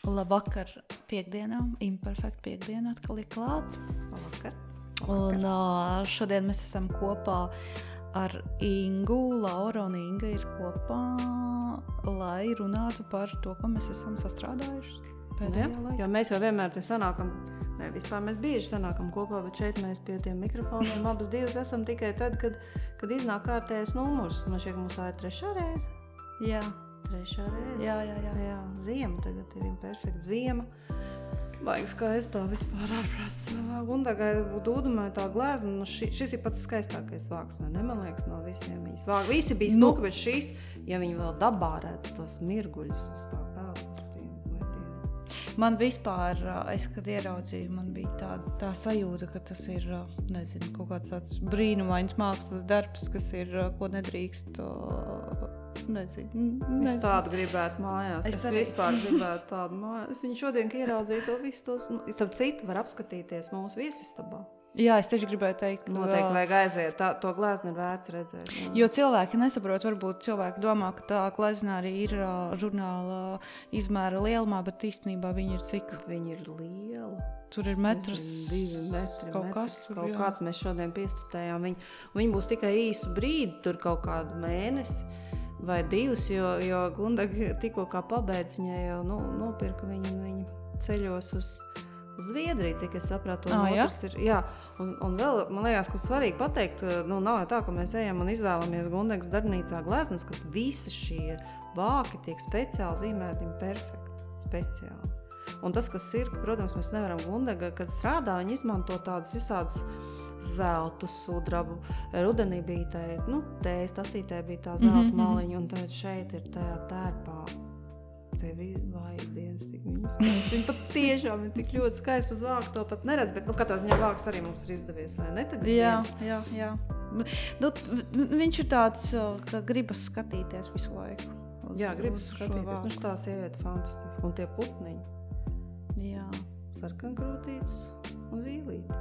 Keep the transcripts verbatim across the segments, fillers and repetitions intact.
Labvakar piekdienām, imperfekt piekdiena atkal ir klāts. Labvakar. Un uh, šodien mēs esam kopā ar Ingu. Laura un Inga ir kopā, lai runātu par to, ko mēs esam sastrādājuši pēdējā Ja, laikā. jo mēs jau vienmēr te sanākam, ne, vispār mēs bieži sanākam kopā, bet šeit mēs pie tiem mikrofoniem abas divas esam tikai tad, kad, kad iznāk kārtējais numurs. Man šķiet, ka mums tā ir trešā reize. Jā, Trešā reize. jā, jā. jā. Jā, ziema tagad ir imperfekta ziema. Baigi skaistā vispār ārprāts. Gundagai dūdumai tā glēzna, nu ši, šis ir pats skaistākais vāks, vai ne? Man liekas, no visiem viņas vāk. Visi bija Nu. smuki, bet šis, ja viņi vēl dabā redz tos mirguļus, es tā pelnu. Man vispār, es kad ieraudzīju, man bija tā, tā sajūta, ka tas ir, nezinu, kaut kāds tāds brīnumains mākslas darbs, kas ir, ko nedrīkst, nezinu. Es nezinu. tādu gribētu mājās. Es Es, es arī. vispār gribētu tādu mājās. Es viņu šodien ieraudzīju to visu tos. Nu, starp citu var apskatīties mūsu viesistabā. Jā, es tieši gribēju teikt, ka Noteikti vajag aiziet. Tā, to glēzni ir vērts redzēt. Jā. Jo cilvēki nesaprot, varbūt cilvēki domā, ka tā glezna arī ir uh, žurnāla izmēra lielumā, bet īstenībā viņi ir cik? Viņi ir lieli. Tur ir metrs, Divi metri. kaut metrs, kas tur, kaut jā. kāds mēs šodien piestutējām. Viņi, viņi būs tikai īsu brīdi, tur kaut kādu mēnesi vai divus, jo, jo Gunda tikko kā pabeidz, viņai jau nu, nopirka viņu, viņi ceļos uz Zviedriju, cik es sapratu, un Ā, jā? otrs ir, jā, un, un vēl, man liekas, ka svarīgi pateikt, nu, nav jau tā, ka mēs ejam un izvēlamies Gundegas darbnīcā gleznas, ka visi šie vāki tiek speciāli zīmēti imperfekti, speciāli. Un tas, kas ir, protams, mēs nevaram Gundega, kad strādā, viņi izmanto tādus visādus zeltu, sudrabu, rudenī bija tā, nu, tējas tasītē bija tā zelta Mhm, mhm. maliņa, un tad šeit ir tajā tērpā. Tevi vai dienas, cik viņas skaisti. Viņi pat tiešām ir tik ļoti skaisti uz vāku, to pat neredz, bet, nu, katrā ziņā vāks arī mums ir izdevies, vai ne? Tagad jā, ziemā. jā, jā. Nu, v- viņš ir tāds, uh, ka gribas skatīties visu laiku. uz- Jā, gribas uz šo skatīties. vāku. Nu, tā sieviete fantastiski. Un tie putniņi, Jā. sarkankrūtītes un zīlīti.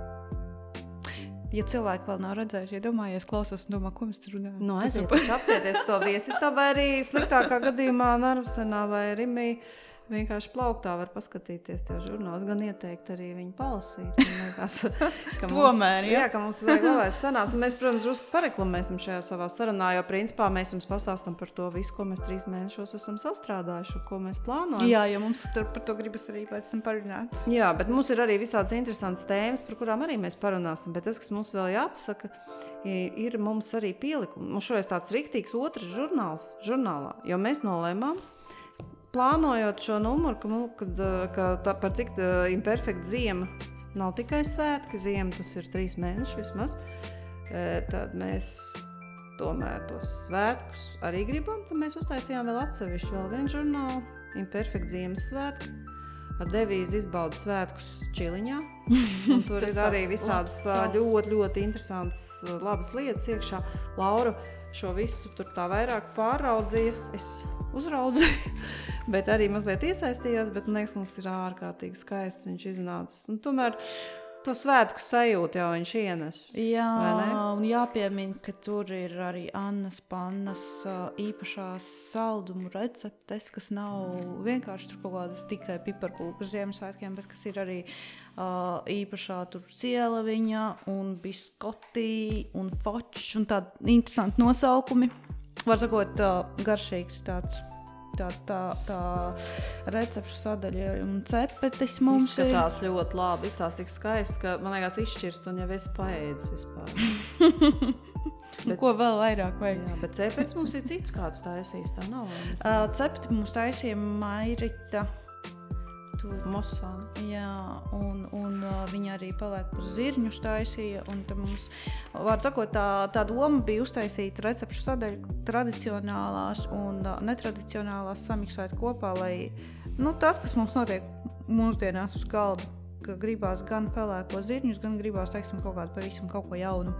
Ja cilvēki vēl nav redzējuši, iedomājies, klausos un domā, ko mēs tur runājam. Nu, Tas aiziet, ir- taču apsieties to viesistabā, vai arī sliktākā gadījumā Narvsenā vai Rimī vienkārši plauktā var paskatīties tie žurnāls, gan ieteikt arī viņu palasīt. Man liekas, ka mums- Tomēr, jā. jā, ka mums vajag labais sanās. Un mēs, protams, drusku pareklamēsim šajā savā sarunā, jo principā mēs jums pastāstam par to visu, ko mēs trīs mēnešos esam sastrādājuši un ko mēs plānojam. Jā, jo mums tur par to gribas arī pēc tam parunāt. Jā, bet mums ir arī visādas interesantas tēmas, par kurām arī mēs parunāsim. Bet tas, kas mums vēl jāpasaka, i- ir mums arī pielikumi. Mums šoreiz tāds riktīgs otrs žurnāls, žurnālā, jo mēs nolēmām, plānojot šo numuru, ka, nu, kad, eh, ka tā, par cik tā, imperfekta ziema nav tikai svētki, ziema tas ir trīs mēneši vismaz, eh, tad mēs tomēr tos svētkus arī gribam. Tad mēs uztaisījām vēl atsevišķu vēl vienu žurnālu, imperfekta Ziemassvētki, ar devīzi izbauda svētkus Čiliņā. Un tur Tas ir arī tāds visādas labs ā, ļoti, ļoti interesantas, ā, labas lietas iekšā. Laura šo visu tur tā vairāk pāraudzīja, es uzraudzīju, bet arī mazliet iesaistījos, bet man liekas, mums ir ārkārtīgi skaists viņš iznācis. Un tomēr to svētku sajūtu jau viņš ienes. Jā, Vai ne? un jāpiemina, ka tur ir arī Annas Pannas ā, īpašās saldumu receptes, kas nav vienkārši tur kaut kādas tikai piparkūkas Ziemassvētkiem, bet kas ir arī ā, īpašā tur cielaviņa un biskoti un fočs un tādi interesanti nosaukumi. Var sakot, ā, garšīgs tāds. Tā, tā, tā recepšu sadaļa un cepetis mums ir. Izskatās ļoti labi, izskatās tik skaisti, ka man liekas izšķirst un jau es paēdzu vispār. Un ko vēl vairāk vajag? Jā, bet cepets mums ir cits kāds taisīs, tā nav. vai ne? Uh, cepti mums taisīja Mairita. Tur, Mosā. jā, un, un uh, viņa arī paliek uz zirņus taisīja. Un tad mums, var sakot, tā, tā doma bija uztaisīt recepšu sadaļu tradicionālās un uh, netradicionālās samiksēt kopā, lai nu, tas, kas mums notiek mūsdienās uz galda, ka gribās gan pelēko zirņus, gan gribās, teiksim, kaut kādu pavisam kaut ko jaunu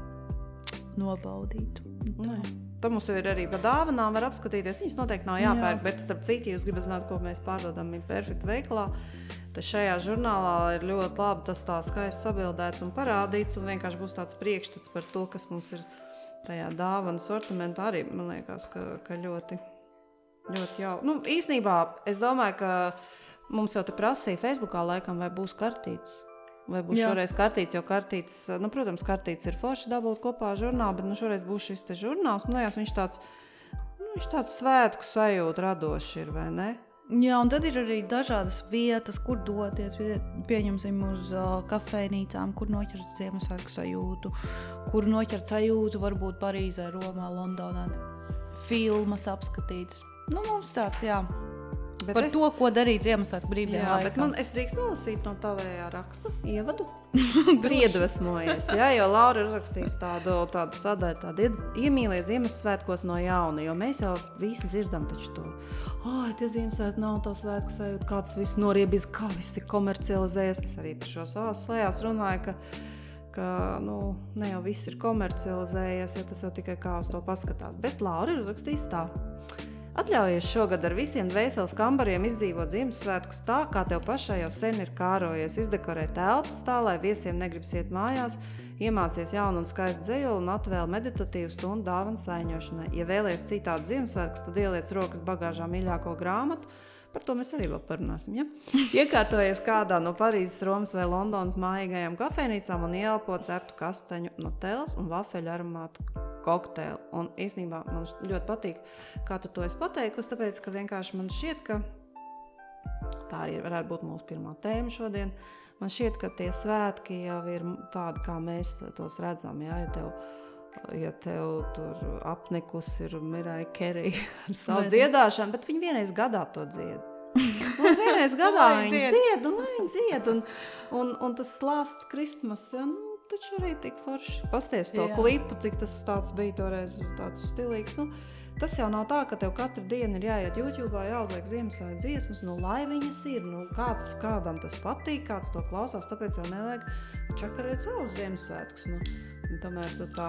nobaudīt. Nē. Tad mums ir arī par dāvanām var apskatīties. Viņas noteikti nav jāpērk, Jā. bet starp citu, ja jūs gribat zināt, ko mēs pārdodam imperfekta veikalā, tad šajā žurnālā ir ļoti labi tas tā skaisti sabildēts un parādīts, un vienkārši būs tāds priekšstats par to, kas mums ir tajā dāvanu sortimentā arī, man liekas, ka, ka ļoti, ļoti jau. Nu, īsnībā, es domāju, ka mums jau te prasīja Facebookā laikam, vai būs kartītes. Vai būs Jā. šoreiz kartītes, jo kartītes, nu, protams, kartītes ir forši dabūt kopā žurnālu, bet nu, šoreiz būs šis te žurnāls. Man liekas, viņš tāds, nu, viņš tāds svētku sajūta radošs ir, vai ne? Jā, un tad ir arī dažādas vietas, kur doties. Pieņemsim uz uh, kafejnīcām, kur noķert Ziemassvētku sajūtu, kur noķert sajūtu varbūt Parīzē, Romā, Londonā, filmas apskatītas. Nu, mums tāds, jā. Bet par es... to, ko darīt Ziemassvētku brīvdienu laikā. Jā, bet man, es drīkst nolasīt no tavējā raksta ievadu. Priedvesmojies, jā, jo Laura ir uzrakstījis tādu, tādu sadaļu, tādu iemīlies Ziemassvētkos no jauna, jo mēs jau visi dzirdam taču to. Ai, tie Ziemassvētki nav to svētku sajūta, kāds viss noriebies, kā viss ir komercializējies. Es arī par šo savās slējās runāju, ka, ka nu, ne jau viss ir komercializējies, ja tas jau tikai kā uz to paskatās. Bet Laura ir uzrakstījis tā. Atļaujies šogad ar visiem dvēseles kambariem izdzīvot Ziemassvētkus tā, kā tev pašai jau sen ir kārojies, izdekorēt telpas tā, lai viesiem negribas iet mājās, iemācies jaunu un skaistu dzejoli un atvēl meditatīvu stundu dāvanu saiņošanai. Ja vēlies citādi Ziemassvētkus, tad ieliec rokas bagāžā mīļāko grāmatu. Par to mēs arī vēl parunāsim, ja? Iekārtojies kādā no Parīzes, Romas vai Londonas mājīgajām kafejnīcām un ielpo ceptu kastaņu nutelles un vafeļu aromātu kokteili. Un īstenībā man ļoti patīk, kā tu to esi pateikusi, tāpēc, ka vienkārši man šķiet, ka tā arī varētu būt mūsu pirmā tēma šodien. Man šķiet, ka tie svētki jau ir tādi, kā mēs tos redzam, ja, ja tev ja tev tur apnikus ir Mariah Carey ar savu dziedāšanu, bet viņi vienreiz gadā to dzied. Un vienreiz gadā viņi dzied, un viņi dzied, un, un, un tas Last Christmas, ja, nu, taču arī tik forši. Pasties to Jā. klipu, cik tas tāds bija toreiz tāds stilīgs. Nu, tas jau nav tā, ka tev katru dienu ir jāiet YouTube'ā, jāuzliek Ziemassvētku dziesmas, nu, lai viņas ir, nu, kāds, kādam tas patīk, kāds to klausās, tāpēc jau nevajag čakarēt savus Ziemassvētkus, nu. Un tomēr tu tā,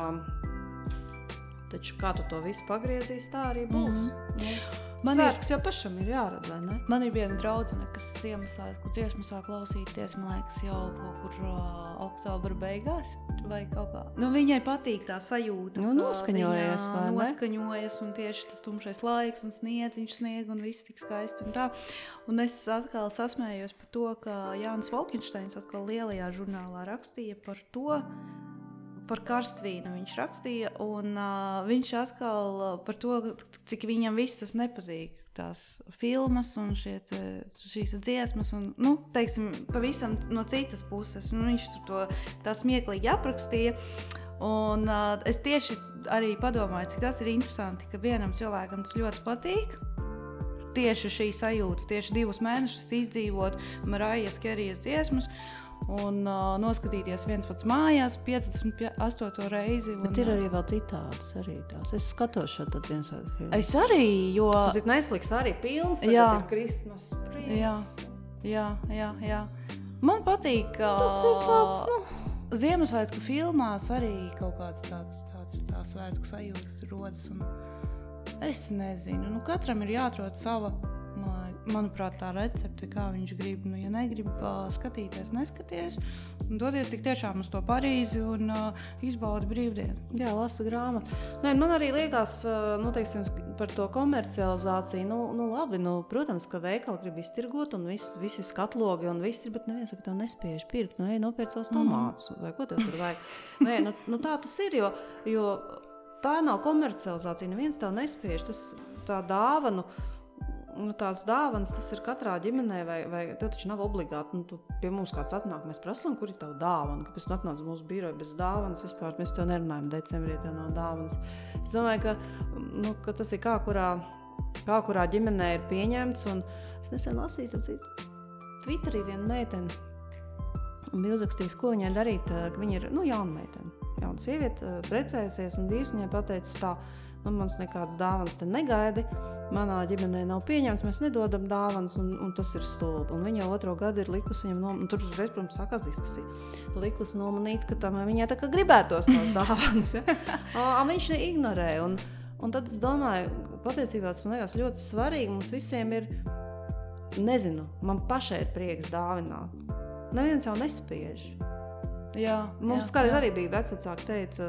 taču kā tu to visu pagriezīs, tā arī būs. Mm-hmm. Man Svētkus ir, jau pašam ir jārad, vai ne? Man ir viena draudzene, kas Ziemassvētku dziesmu sāk klausīties, man liekas, jau kaut kur uh, oktobra beigās vai kaut kā. Nu, viņai patīk tā sajūta. Nu, noskaņojas, vai ne? Noskaņojas, un tieši tas tumšais laiks un sniedziņš snieg un viss tik skaisti un tā. Un es atkal sasmējos par to, ka Jānis Valkensteins atkal lielajā žurnālā rakstīja par to, par karstvīnu viņš rakstīja, un uh, viņš atkal uh, par to, cik viņam viss tas nepatīk, tās filmas un šie, šīs dziesmas, un, nu, teiksim, pavisam no citas puses, un viņš tur to tā smieklīgi aprakstīja, un uh, es tieši arī padomāju, cik tas ir interesanti, ka vienam cilvēkam tas ļoti patīk, tieši šī sajūta, tieši divus mēnešus izdzīvot Mariah Carey's dziesmas, un uh, noskatīties viens pats mājās piecdesmit astoto reizi. Un, bet ir arī vēl citādas arī tās. Es skatos šo tad Ziemassvētku filmu. Es arī, jo... Tas Netflix arī pilns, tagad jā. ir Christmas Prince. Jā, jā, jā, jā. Man patīk, ka tas ir tāds, nu... Ziemassvētku filmās arī kaut kāds tāds, tāds tā svētku sajūtas rodas. Un es nezinu, nu katram ir jāatrod sava... Manuprāt, tā recepte, kā viņš grib, nu, ja negrib uh, skatīties, neskaties, un dodies tik tiešām uz to Parīzi un uh, izbaudi brīvdienu. Jā, lasa grāmatu. Nē, man arī liekas, uh, nu, teiksim, par to komercializāciju, nu, nu labi, nu, protams, ka veikali grib iztirgot un viss, visi skatlogi un viss ir, bet neviens, ka tev nespiež pirkt, nu, ej, nopērc savus tomātus, mm. vai ko tev tur vajag. Nē, nu, nu, tā tas ir, jo, jo tā nav komercializācija, neviens tev nespiež, tas tā dāvanu, nu, tāds dāvans, tas ir katrā ģimenē, vai, vai tev taču nav obligāti, nu, tu pie mums kāds atnāk, mēs prasām, kur ir tavu dāvana, kāpēc tu atnāc mūsu biroju bez dāvanas, vispār mēs tev nerunājam decembrī, tev nav dāvanas. Es domāju, ka, nu, ka tas ir kā kurā, kā kurā ģimenē ir pieņemts, un es nesen lasīju, ap citu, Twitterī viena meitene, un bija uzrakstījis, ko viņai darīt, ka viņa ir, nu, jauna meitene, jauna sieviete, precējusies, un vīrs viņai pateicis tā, nu, mans nekādas dāvanas te negaidi, manā ģimenē nav pieņemts, mēs nedodam dāvanas, un, un tas ir stulbi. Un viņa otro gadu ir likusi viņam, nom... un tur uzreiz, protams, sākās diskusija, likusi nomanīt, ka tam viņai tā kā gribētos tās dāvanas, ja? A, viņš neignorē, un, un tad es domāju, patiesībā tas man liekas ļoti svarīgi, mums visiem ir, nezinu, man pašai ir prieks dāvināt. Neviens jau nespiež. Jā, Mums jā, kādreiz jā. arī bija vecvecāki teica,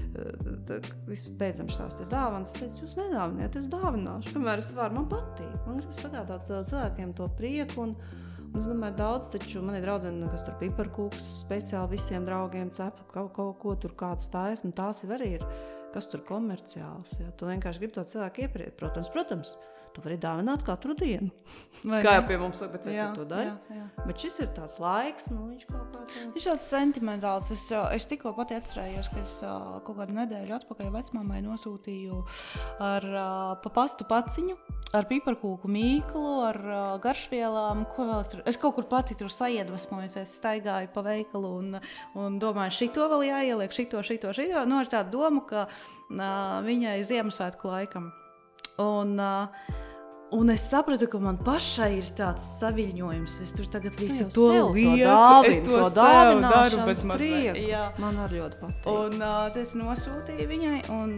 viss beidzam tās te dāvanas, es teicu, jūs nedāviniet, es dāvināšu, kamēr es varu, man patīk. Man grib sagādāt cilvēkiem to prieku, un, un es domāju, daudz, taču man ir draudzene, kas tur piparkūks speciāli visiem draugiem cep, kaut, kaut ko tur kāds taisa, un tās jau arī ir, kas tur komerciāls, jā. Tu vienkārši gribi to cilvēku iepriet, protams, protams. Tu vari dāvināt katru dienu. Vai Kā ne? jau pie mums saka, bet vai Jā, tu to dari? jā, jā. Bet šis ir tāds laiks, nu viņš kaut kā tā... Viņš tāds sentimentāls. Es, ā, es tikko pati atcerējos, ka es ā, kaut kādu nedēļu atpakaļ vecmāmai nosūtīju ar ā, pa pastu paciņu, ar piparkūku mīklu, ar ā, garšvielām. Ko vēl es tur? Es kaut kur pati tur saiedvesmojoties, staigāju pa veikalu un, un domāju, šito vēl jāieliek, šito, šito, šito. Nu, ar tādu domu, ka ā, viņai Ziemassvētku laikam. Un... Ā, Un es sapratu, ka man pašai ir tāds saviļņojums. Es tur tagad visu jau to sev to lieku. dāvinu, Es to to sev dāvināšanas daru bez mazliet. prieku. Jā. Man arī ļoti patīk. Un uh, es nosūtīju viņai, un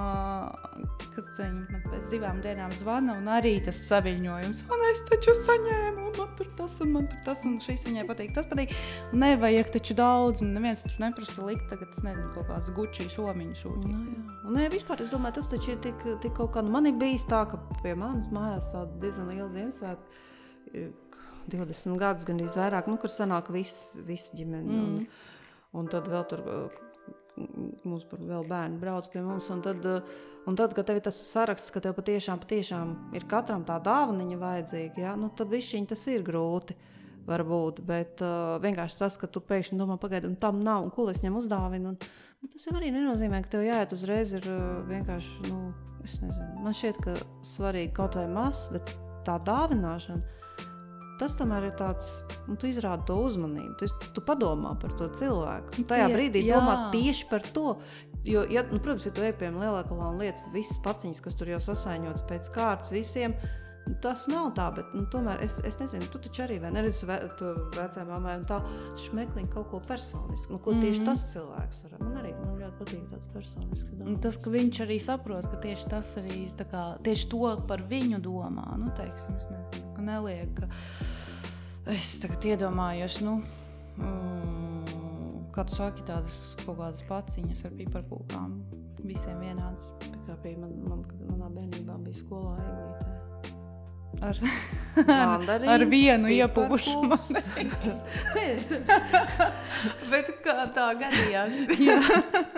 uh, kad viņa man pēc divām dienām zvana, un arī tas saviļņojums. Un es taču saņēmu, un man tur tas, un man tur tas, un šis viņai patīk, tas patīk. Nevajag taču daudz, un neviens tur neprasa likt tagad, es nezinu, kaut kāds gučī somiņu sūtīt. Nu, jā. Un, jā, vispār, es domāju, tas taču ir tik, tik kaut kā, nu, man ir bijis tā, ka pie manas mājās tāda diezgan liela Ziemassvētku, divdesmit gadus gandrīz vairāk, nu, kur sanāk viss, viss ģimeni. Mm. Un, un tad vēl tur, mums par vēl bērni brauc pie mums, un tad, un tad, kad tev ir tas saraksts, ka tev patiešām, patiešām ir katram tā dāvaniņa vajadzīga, ja? Nu, tad bišķiņ tas ir grūti, varbūt, bet uh, vienkārši tas, ka tu pēkšņi domā pagaidi, un tam nav, un ko es viņam uzdāvinu, un, un tas jau arī nenozīmē, ka tev jāiet uzreiz ir uh, vienkārši, nu, es nezinu, man šķiet, ka svarīgi kaut vai maz, bet tā dāvināšana, tas tomēr ir tāds, nu, tu izrādi to uzmanību, tu, tu padomā par to cilvēku, tu tajā Tie, brīdī jā. domā tieši par to, jo, ja, nu, protams, ja tu ej pie lielākalā un lietas visas paciņas, kas tur jau sasaiņotas pēc kārtas visiem, nu, tas nav tā, bet, nu, tomēr es, es nezinu, tu taču arī vai neredzi ve, tu vecajai mammai un tā, tu meklini kaut ko personisku, nu, ko tieši Mhm. tas cilvēks var, man arī, man ļoti patīk tāds personisks Un dāvans. tas, ka viņš arī saprot, ka tieši tas arī ir tā kā, tieši to par viņu domā, nu, teiksim, es nezinu, ka neliek, ka es tagad iedomājos, nu, mm, kā tu saki, tādas kaut kādas paciņas ar piparkūkām, visiem vienādas. Tā kā bija man, man, kad manā bērnībā bija skolā eglītē. Ar, Mandarīns, ar vienu piparkūks. iepuvušu mandarīnu. Bet kā tā gadījās?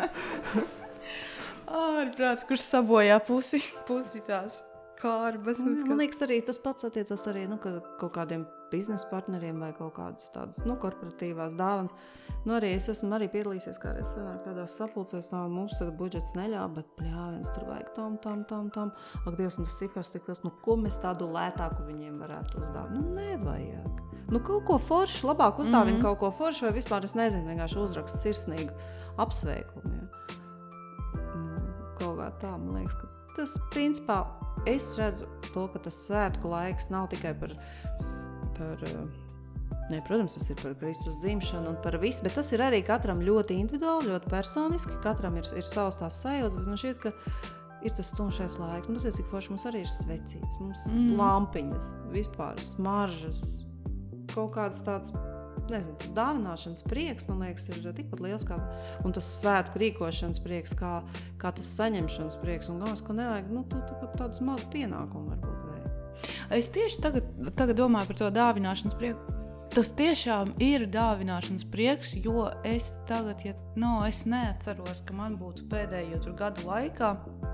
Ārprāts, kurš sabojā pusi, pusi tās kārbas. Nu, jā, man liekas, arī tas pats attiecas arī nu, ka kaut kādiem biznesa partneriem vai kaut kādas tādas nu, korporatīvās dāvanas. Nu, arī es esmu arī piedalīsies kādreiz sanāk tādās sapulcēs, tā mums tagad budžets neļauj, bet pļāviens tur vajag tam, tam, tam, tam. Ak, Dievs, un tas cipars tik liels, nu, ko mēs tādu lētāku viņiem varētu uzdāvināt? Nu, nevajag. Nu, kaut ko foršu, labāk uzdāvina mm-hmm. kaut ko foršu, vai vispār es nezinu, vienkārši uzrakst sirsnīgu apsveikumu. Ja. Nu, kaut kā tā, man liekas, ka tas principā es redzu to, ka tas svētku laiks nav tikai par, par ne, protams, tas ir par Kristus dzimšanu un par visu, bet tas ir arī katram ļoti individuāli, ļoti personiski, katram ir, ir savs tās sajūtas, bet man šķiet, ka ir tas tumšais laiks. Mums ir cik forši, mums arī ir svecīts, mums mm. lampiņas, vispār smaržas, kaut kāds tāds, nezinu, tas dāvināšanas prieks, man liekas, ir tikpat liels kā, un tas svētku rīkošanas prieks, kā, kā tas saņemšanas prieks, un galvas, ko nevajag, nu, tā, tā, tādas mazu pienākumu varbūt vajag. Es tieši tagad, tagad domāju par to dāvināšanas prieku. Tas tiešām ir dāvināšanas prieks, jo es tagad, ja, no, es neatceros, ka man būtu pēdējo tur gadu laikā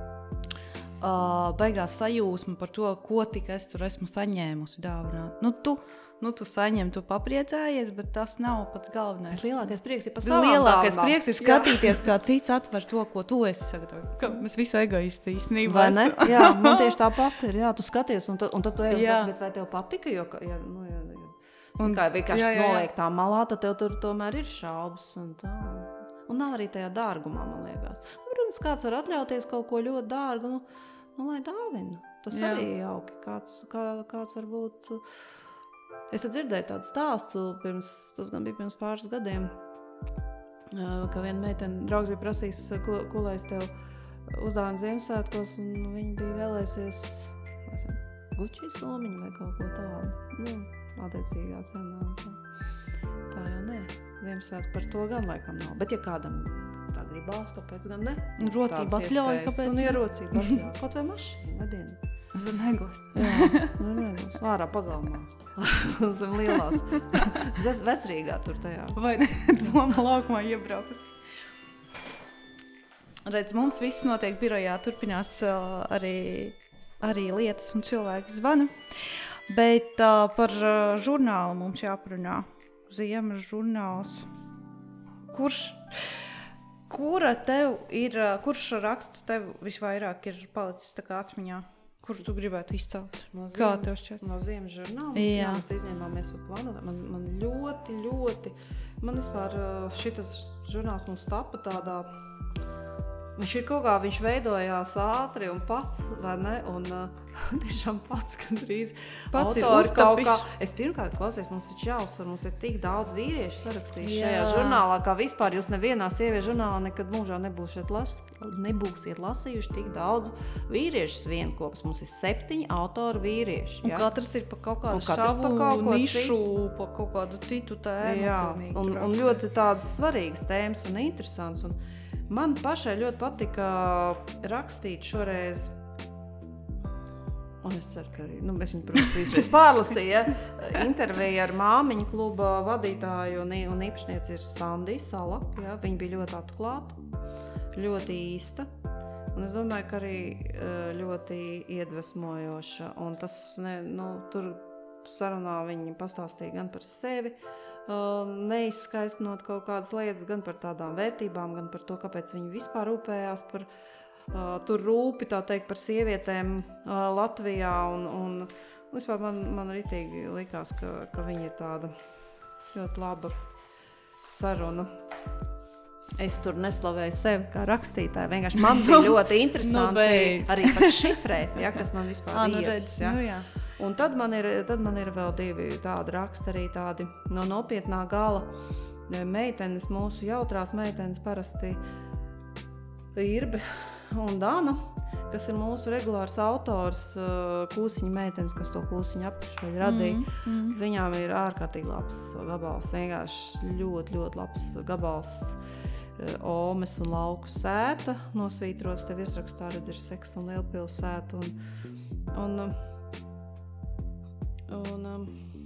uh, beigās sajūsma par to, ko tik es tur esmu saņēmusi dāvināt. Nu, tu, nu, tu saņem, tu papriecājies, bet tas nav pats galvenais. Lielākais prieks ir par savām Lielākais dāvanām. prieks ir skatīties, kā cits atver to, ko tu esi sagatavojis. Ka mēs visi egoisti īstenībā. Vai ne? Jā, man tieši tā pati ir. Jā, tu skaties, un tad, un tad tu ej un Jā. tas, bet vai tev patika, jo, ka- ja, nu, ja, ja, Un- kā vienkārši jā, jā, jā. noliek tā malā, tad tev tur tomēr ir šaubas un tā. Un nav arī tajā dārgumā, man liekas. Nu, protams, kāds var atļauties kaut ko ļoti dārgu, nu, nu lai dāvina. Tas Jā. arī jauki. Kāds, kā, kāds varbūt... Es tad dzirdēju tādu stāstu, pirms, tas gan bija pirms pāris gadiem, ka viena meitene, draugs bija prasījis, ko, ko lai es tev uzdāvinu Ziemassvētkos, un viņi bija vēlēsies Gucci somiņu vai kaut ko tādu. Nu, attiecīgā cenā. Tā. kā jau nē. Ziemassvētku par to gan laikam nav. Bet ja kādam tā gribās, kāpēc gan ne? Rocība atļauj, kāpēc ne? Un ierocība atļauj. Kaut vai mašīna, vadienu. Zem eglis. Jā, zem eglis. Ārā pagalmā. Zem lielās. Vecrīgā tur tajā. Vai ne? Doma laukumā iebraukas. Redz, mums viss notiek birojā. Turpinās uh, arī, arī lietas un cilvēki zvana. Bet uh, par uh, žurnālu mums jāparunā. Ziemas žurnāls. Kurš, kura tev ir, kurš raksts tev visvairāk ir palicis tā kā atmiņā? Kur tu gribētu izcelt? No ziem, kā tev šķiet? No Ziemas žurnāla? Jā. Jā, mēs izņēmāmies par plānotāju. Man, man ļoti, ļoti, man vispār šitas žurnāls mums tapa tādā, viņš ir kaut kā, viņš veidojās ātri un pats, vai ne? Un uh, tiešām pats gandrīz pats ir autori kaut kā. uztapišs. Es pirmkārt klausies, mums ir jāuzsver, mums ir tik daudz vīriešu sarakstījuši Jā. šajā žurnālā, kā vispār jūs nevienā sieviešu žurnālā nekad mūžā nebūsiet, las, nebūsiet lasījuši tik daudz vīriešu vienkopas. Mums ir septiņi autori vīrieši. Un ja? katrs ir pa kaut kādu katrs savu pa kaut ko nišu, citu. pa kaut kādu citu tēmu. Jā, pilnīgi un, tur un raksta. ļoti tādas svarīgas tēmas un interesants. Un man pašai ļoti patika rakstīt šoreiz, un es ceru, ka arī, nu, es viņu, protams, visreiz pārlasīju, ja? Interviju ar māmiņu kluba vadītāju un, un īpašnieci ir Sandija Salaka, ja? Viņa bija ļoti atklāta, ļoti īsta, un es domāju, ka arī ļoti iedvesmojoša, un tas, ne, nu, tur sarunā viņi pastāstīja gan par sevi, neizskaistinot kaut kādas lietas, gan par tādām vērtībām, gan par to, kāpēc viņi vispār rūpējās par uh, tur rūpi, tā teikt, par sievietēm uh, Latvijā, un, un vispār man, man ritīgi likās, ka, ka viņi ir tāda ļoti laba saruna. Es tur neslavēju sevi kā rakstītāju, vienkārši man bija ļoti interesanti nu, arī pat šifrēt, ja, kas man vispār nu, iepis, ja. nu, jā. Un tad man, ir, tad man ir vēl divi tādi raksti, arī tādi no nopietnā gala meitenes, mūsu jautrās meitenes, parasti Irbe un Dana, kas ir mūsu regulārs autors, Kūsiņa meitenes, kas to Kūsiņa apakšveļu radīja. Mm, mm. Viņām ir ārkārtīgi labs gabals, vienkārši ļoti, ļoti labs gabals. Omes un lauku sēta nosvītrots, tev iesrakstā redz ir Seks un Lielpils sēta. Un, un, Un, um,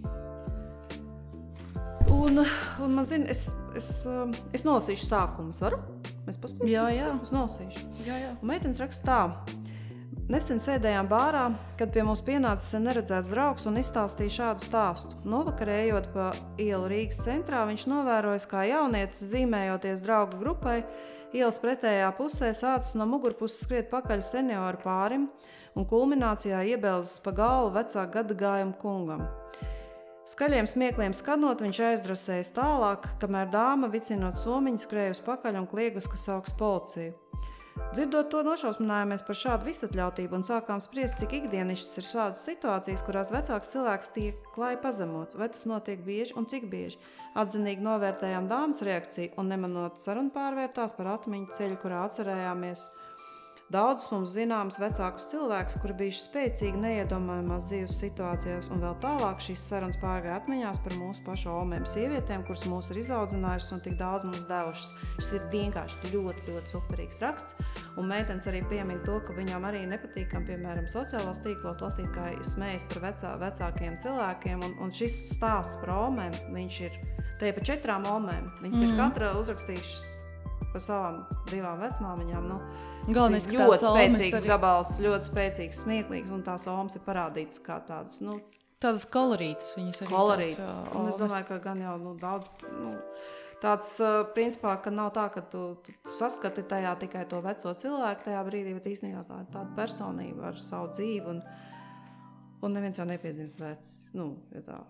un, un man zina, es, es, um, es nolasīšu sākumus, varu? Mēs paskatīsim? Jā, jā. Es nolasīšu. Jā, jā. Un meitenes raksta tā. Nesen sēdējām bārā, kad pie mums pienāca sen neredzēts draugs un izstāstīja šādu stāstu. Novakarē ejot pa ielu Rīgas centrā, viņš novērojis, kā jaunietis, zīmējoties draugu grupai, ielas pretējā pusē sācis no mugurpuses skriet pakaļ senioru pārim, un kulminācijā iebelzis pa galvu vecāku gadagājumu kungam. Skaļiem smiekliem skanot, viņš aizdrasējis tālāk, kamēr dāma, vicinot somiņu, skrējusi pakaļ un kliegus, ka sauks policiju. Dzirdot to, nošausminājāmies par šādu visatļautību un sākām spriest, cik ikdienišķas ir šādas situācijas, kurās vecāks cilvēks tiek klāji pazemots, vai tas notiek bieži un cik bieži. Atzinīgi novērtējām dāmas reakciju un nemanot sarunu pārvērtās par atmiņu ceļu, kurā atcerējāmies daudzus mums zināmus vecākus cilvēkus, kuri bijuši spēcīgi neiedomājumās dzīves situācijās, un vēl tālāk šīs sarunas pārgāja atmiņās par mūsu pašu omēm sievietēm, kuras mūs ir izaudzinājušas un tik daudz mums devušas. Šis ir vienkārši ļoti, ļoti superīgs raksts, un meitenes arī piemin to, ka viņām arī nepatīkam, piemēram, sociālās tīklos lasīt, kā smējas par vecā, vecākiem cilvēkiem, un, un šis stāsts par omēm, viņš ir te pa četrām omēm. Viņas mm. ir katra uzrakstījušas par savām divām vecmāmiņām, nu, Galvenais, ka ļoti tās omes spēcīgs arī- gabals, ļoti spēcīgs, smieklīgs, un tās omas ir parādītas kā tādas, nu, Tādas kolorītas viņas arī. kolorītas. tās, Un es omes. domāju, ka gan jau nu, daudz, nu, tāds, uh, principā, ka nav tā, ka tu, tu, tu saskati tajā tikai to veco cilvēku tajā brīdī, bet īstenībā tā ir tāda personība ar savu dzīvi, un, un neviens jau nepiedzimst vecs. Nu, ja tā.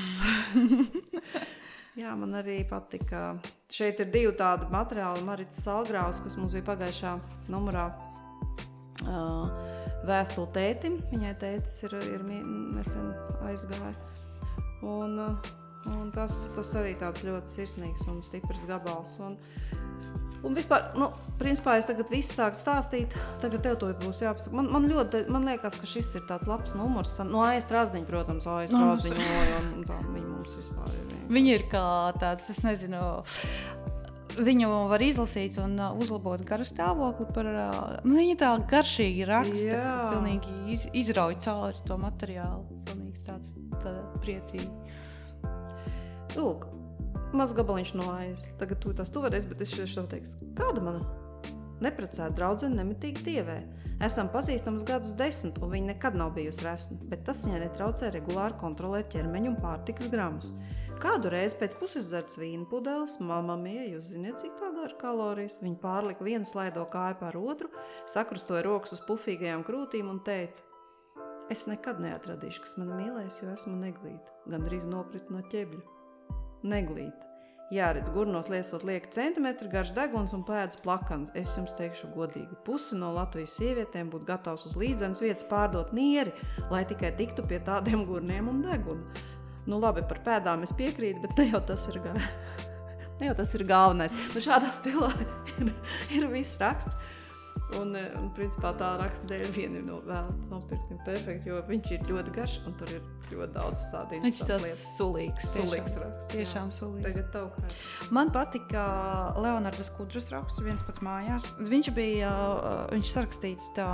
Jā, man arī patika. Šeit ir divi tādi materiāli. Marita Salgraus, kas mums bija pagājušā numurā, uh, vēstuli tētim. Viņai tētis ir, ir nesen aizgāja. Un, uh, un tas, tas arī tāds ļoti sirsnīgs un stiprs gabals. Un, Un vispār, nu, principā es tagad visu sāku stāstīt, tagad tev to būs jāpasaka. Man, man ļoti, man liekas, ka šis ir tāds labs numurs. No Aijas Trāzdiņa, protams, Aijas Trāzdiņoja, un tā viņa mums vispār ir. Viņa ir kā tāds, es nezinu, viņu var izlasīt un uh, uzlabot garu stāvokli par, uh, nu, viņa tā garšīgi raksta, Jā. pilnīgi iz, izrauj cauri to materiālu, pilnīgi tāds tā, priecīgi. Lūk. Maz gabaliņš no Aijas. Tagad tu tās tu varēsi, bet es šo teiks. Kāda mana neprecēta draudzene nemitīgi dievē? Esam pazīstams gadus desmit, un viņa nekad nav bijusi resna, bet tas viņai netraucē regulāri kontrolēt ķermeņu un pārtikas gramus. Kādu reizi pēc pusizdzeras vīna pudeles, mamma mie, jūs ziniet, cik tā dara kalorijas? Viņa pārlika vienu slaido kāju pār otru, sakrustoja rokas uz pufīgajām krūtīm un teica: es nekad neatradīšu, kas mani mīlēs, jo esmu neglīta. Gandrīz nokrita no ķebļa. Neglīta. Jāredz, gurnos liesot lieka centimetri, garš deguns un pēdas plakans. Es jums teikšu godīgi, pusi no Latvijas sievietēm būtu gatavs uz līdzenas vietas pārdot nieri, lai tikai tiktu pie tādiem gurniem un deguna. Nu labi, par pēdām es piekrītu, bet ne jau tas ir, gā... ne jau tas ir galvenais. Nu šādā stilā ir, ir viss raksts. Un, un principā tā raksta dēļ viena ir no vēlētas nopirkt perfekti, jo viņš ir ļoti garš un tur ir ļoti daudz sādīt. Viņš ir tāds sulīgs. Sulīgs raksts. Tiešām sulīgs. Tagad tev kā. Man patika Leonardas Kudras raksts, viens pats mājās. Viņš bija, viņš sarakstīts tā,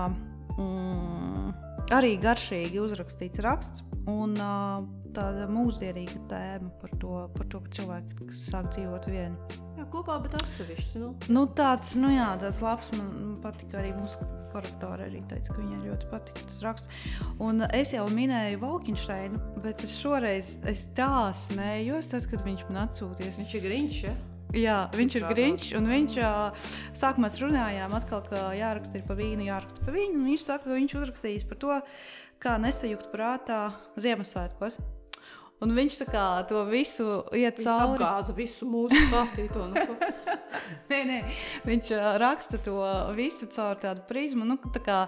mm, arī garšīgi uzrakstīts raksts un tāda mūsdienīga tēma par to, par to, ka cilvēki sāk dzīvot vieni. Jā, kopā, bet atsevišķi, nu. Nu tāds, nu jā, tāds labs, man patika arī mūsu korektori arī teica, ka viņai ļoti patika tas raksts. Un es jau minēju Valkensteinu, bet es šoreiz, es tā smējos, tad, kad viņš man atsūties. Viņš ir Grinčs, ja? Jā, viņš ir Grinčs, un viņš, sākumā mēs runājām atkal, ka jāraksta ir pa vīnu, jāraksta pa vīnu, un viņš saka, ka viņš uzrakstījis par to, kā nesajukt prātā Ziemassvētkos. Un viņš tā kā to visu iet cauri. Viņš apgāza visu mūsu stāstīto. Nu, nē, nē, viņš uh, raksta to visu caur tādu prizmu, nu, tā kā,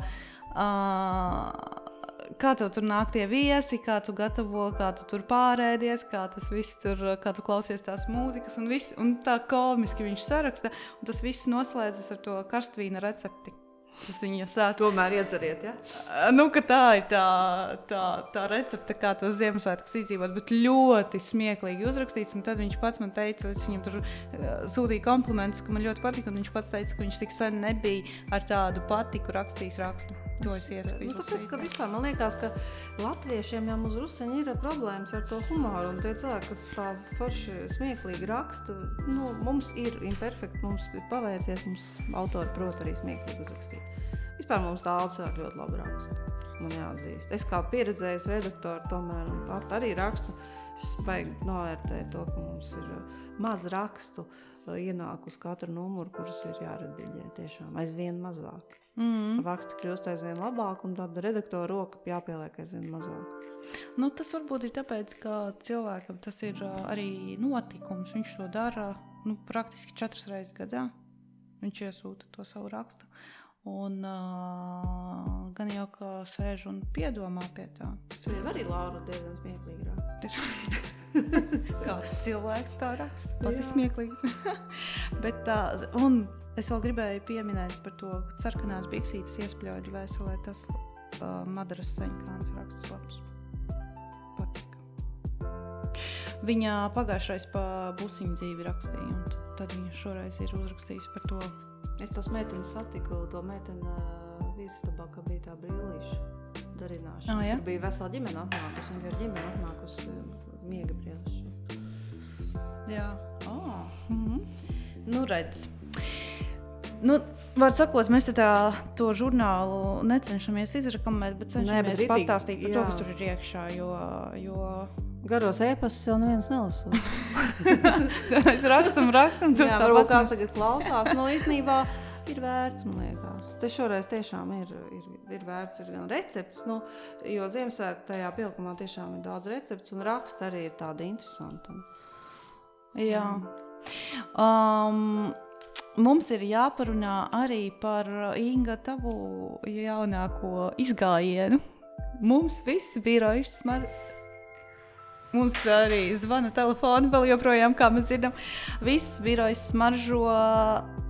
uh, kā tev tur nāk tie viesi, kā tu gatavo, kā tu tur pārēdies, kā tas viss tur, kā tu klausies tās mūzikas un viss, un tā komiski viņš saraksta, un tas viss noslēdzas ar to karstvīna recepti. Tas viņa sāc. Tomēr iedzeriet, ja? Nu, ka tā ir tā, tā, tā recepte, kā to Ziemassvētkus izdzīvot, bet ļoti smieklīgi uzrakstīts, un tad viņš pats man teica, es viņam tur sūtīju komplimentus, ka man ļoti patika, un viņš pats teica, ka viņš tik sen nebija ar tādu patiku rakstījis rakstu. To es iesaku nu, izlasīt. Tāpēc, ka vispār man liekas, ka latviešiem jau uz ruseņi ir problēmas ar to humoru, un tie cilvēki, kas tā forši smieklīgi raksta, nu, mums ir imperfekti, mums ir pavērsies, mums autori prot arī smieklīgi uzrakstīt. Vispār mums daudz cilvēku ļoti labi raksta, tas man jāatzīst. Es kā pieredzējis redaktori tomēr un pat arī rakstu, es baigi novērtēju to, ka mums ir maz rakstu ienāk uz katru numuru, kurus ir jārediģē tiešām aizvien mazāk. Mm. Raksti kļūst aizvien labāk, un tad redaktora roka jāpieliek aizvien mazāk. Nu, tas varbūt ir tāpēc, ka cilvēkam tas ir uh, arī notikums. Viņš to dara nu, praktiski četras reizes gadā. Viņš iesūta to savu rakstu. Un uh, gan jau, ka sēž un piedomā pie tā. Tas jau arī Laura diezgan smieklīgi raksta. Kāds cilvēks tā raksta. Pati smieklīgi. Bet tā, un es vēl gribēju pieminēt par to, ka sarkanās biksītes iespļauj dvēselē, tas uh, Madaras Seņkāns raksts labs. Patika. Viņa pagājušais pa busiņu dzīvi rakstīja, un tad viņa šoreiz ir uzrakstījusi par to. Es tos meitenes satiku, to meiteni uh, Vīsastabā, ka bija tā brīlīša darināšana. Ah, ja? Tur bija vesela ģimene atnākusi, un bija ģimene atnākusi uh, miega brīlīša. Jā. Oh. Mm-hmm. Nu, redz. Nu, var sakot, mēs te tā to žurnālu necenšamies izrekamēt, bet cenšamies ne, bet pastāstīt par jā. to, kas tur ir iekšā, jo... jo... Garos ēpastus jau neviens nelasot. Mēs rakstam, rakstam. Jā, varbūt kāds tagad klausās. No īstenībā ir vērts, man liekas. Te šoreiz tiešām ir, ir, ir vērts, ir gan recepts, nu, jo Ziemassvētku tajā pielikumā tiešām ir daudz recepts, un raksta arī ir tāda interesanta. Jā. Um, mums ir jāparunā arī par Inga tavu jaunāko izgājienu. Mums viss birojas smar... Mums arī zvana telefoni vēl joprojām, kā mēs dzirdam. Viss birojas smaržo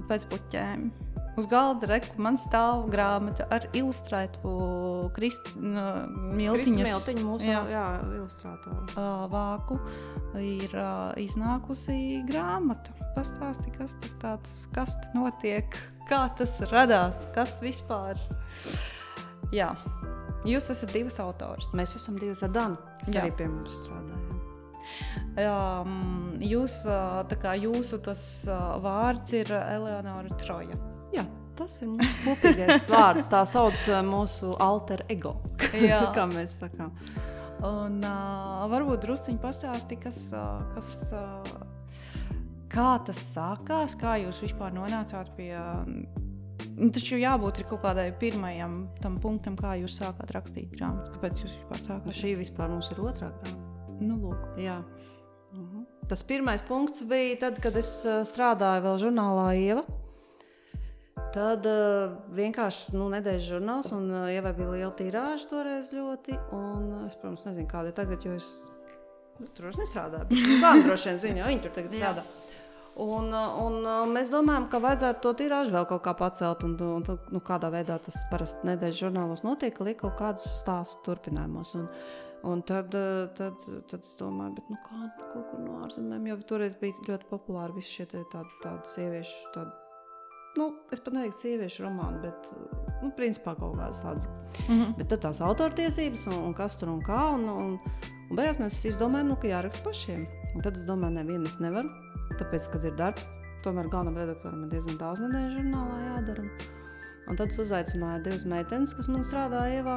pēc puķēm. Uz galda reku man stāv grāmata ar ilustrētu Kristi Miltiņas. Miltiņu mūsu jā. Jā, ilustrātoru. Uh, vāku ir uh, iznākusi grāmata. Pastāsti, kas tas tāds, kas te notiek, kā tas radās, kas vispār. Jā, jūs esat divas autors. Mēs esam divas ar Danu, kas Jā. arī pie mums strādājam. Um, jūs, uh, tā kā jūsu tas uh, vārds ir Eleonora Troja. Jā, tas ir mūsu kopīgais vārds. Tā sauc mūsu alter ego, kā mēs sakām. Un uh, varbūt drusciņi pastāsti, kas, uh, kas, uh, kā tas sākās, kā jūs vispār nonācāt pie... Uh, taču jābūt ir kaut kādai pirmajam tam punktam, kā jūs sākāt rakstīt grāmatu. Kāpēc jūs vispār sākāt? Šī vispār mums ir otrā grāmata. Nu, lūk. Jā. Uh-huh. Tas pirmais punkts bija tad, kad es uh, strādāju vēl žurnālā Ieva. Tad uh, vienkārši nu, nedēļas žurnāls, un uh, Ievai bija liela tīrāža toreiz ļoti, un uh, es, protams, nezinu, kāda ir tagad, jo es nu, tur vairs nestrādāju, bet nu, kāda droši vien ziņo, viņi tur tagad strādā. Un, uh, un uh, mēs domājam, ka vajadzētu to tīrāžu vēl kaut kā pacelt, un, un nu, kādā veidā tas parasti nedēļas žurnālos notiek, ka liek kaut kādus stāstus turpinājumos. Un, un tad, uh, tad, tad es domāju, bet nu kā nu, kaut kur no ārzemēm, jo toreiz bija ļoti populāri visi šie tādi, tādi sievieši, tādi, nu, es pat neteiktu sieviešu romānu, bet, nu, principā kaut kādas tādas. Mm-hmm. Bet tad tās autortiesības un, un kas tur un kā, un, un, un beigās mēs izdomājam, nu, ka jāraksta pašiem. Un tad es domāju, nevienu es nevaru, tāpēc, kad ir darbs, tomēr galvenam redaktoram ir diezgan daudz nedēļu žurnālā jādara. Un tad es uzaicināju divas meitenes, kas man strādāja Ievā.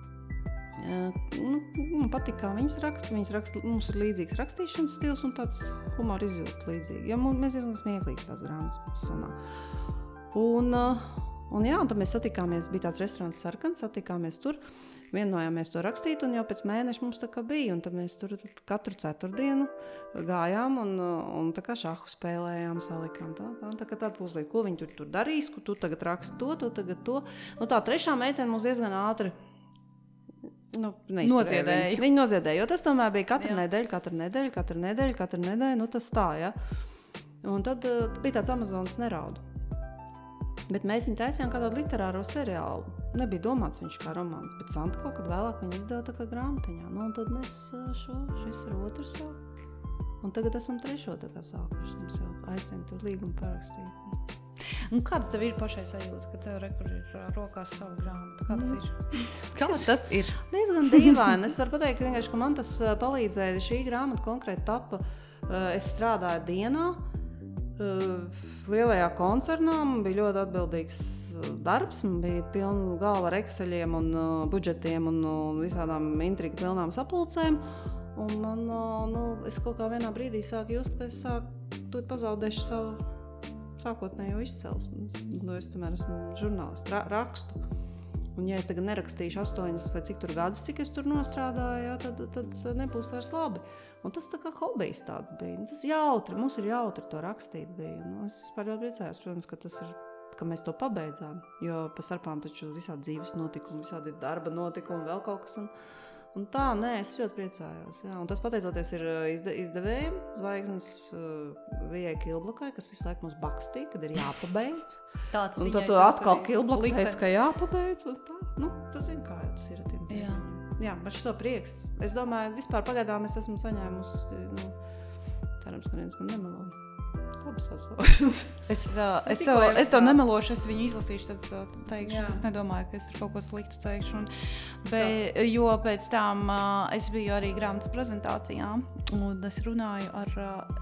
Nu, man patīk, kā viņas raksta. Viņas raksta, mums ir līdzīgs rakstīšanas stils un tāds humora izjūta līdzīgi. Jo mēs diezgan smieklīgs tās grāmatas sanāk. Un, un jā, un tad mēs satikāmies, bija tāds restorāns Sarkans, satikāmies tur, vienojāmies to rakstīt, un jau pēc mēneša mums tā kā bija, un tad mēs tur katru ceturtdienu gājām un, un tā kā šahu spēlējām, salikām tā, tā, tā kā tāda uzliek, ko viņi tur, tur darīs, ko tu tagad raksti to, tu tagad to. Nu tā trešā meitene mums diezgan ātri nu, noziedēja. Viņa, viņa noziedēja, jo tas tomēr bija katru nedēļu, katru nedēļu, katru nedēļu, katru nedēļu, nu tas tā, ja. Un tad uh, bija tāds Amazonas nerauda. Bet mēs viņu taisījām kādā literāro seriālu. Nebija domāts viņš kā romāns, bet Santa kaut kad vēlāk viņa izdeva tā kā grāmatiņā. Nu, un tad mēs šo, šis ir otrs jau. Un tagad esam trešo tā kā sākuši. Mums jau aicina tur līgumu parakstīt. Un kāds tev ir pašai sajūta, ka tev rekur ir rokās savu grāmatu? Kā tas ir? Kā tas ir? Diezgan dīvaini. Es varu pateikt, ka, vienkārši, ka man tas palīdzēja. Šī grāmata konkrēti tapa. Es strādāju dienā. Lielajā koncernā man bija ļoti atbildīgs darbs, man bija pilna galva ar Exceliem un uh, budžetiem un uh, visādām intrigu pilnām sapulcēm. Un man, uh, nu, es kaut kā vienā brīdī sāku just, ka es sāku tur pazaudēšu savu sākotnējo izcelsmi. Nu, es tomēr esmu žurnālists, ra- rakstu. Un ja es tagad nerakstīšu astoņas vai cik tur gadus, cik es tur nostrādāju, jā, tad, tad, tad nebūs vairs labi. Un tas tā kā hobijs tāds bija. Un tas jautri, mums ir jautri to rakstīt bija. Un es vispār ļoti priecājos, protams, ka tas ir, ka mēs to pabeidzām. Jo pa starpām taču visādi dzīves notikumi, visādi darba notikumi, vēl kaut kas. Un, un tā, nē, es ļoti priecājos. Jā. Un tas pateicoties ir izde, izdevējiem, Zvaigznes uh, Vijai Kilblakai, kas visu laiku mums bakstīja, kad ir jāpabeidz. Tāds un viņai, tad tu atkal Kilblaka teica, ka jāpabeidz. Un tā, nu, tu zini, kā tas ir ar tiem tiem. Jā. Jā, man šito prieks. Es domāju, vispār pagaidām es esmu saņēmusi, nu, cerams, ka viens man nemelo. Labas atsauksmes. Es, uh, es, tev, es tev nemelošu, es viņu izlasīšu, tad teikšu. Jā. Es nedomāju, ka es tur kaut ko sliktu teikšu. Un, bet, jo pēc tam uh, es biju arī grāmatas prezentācijā, un es runāju ar,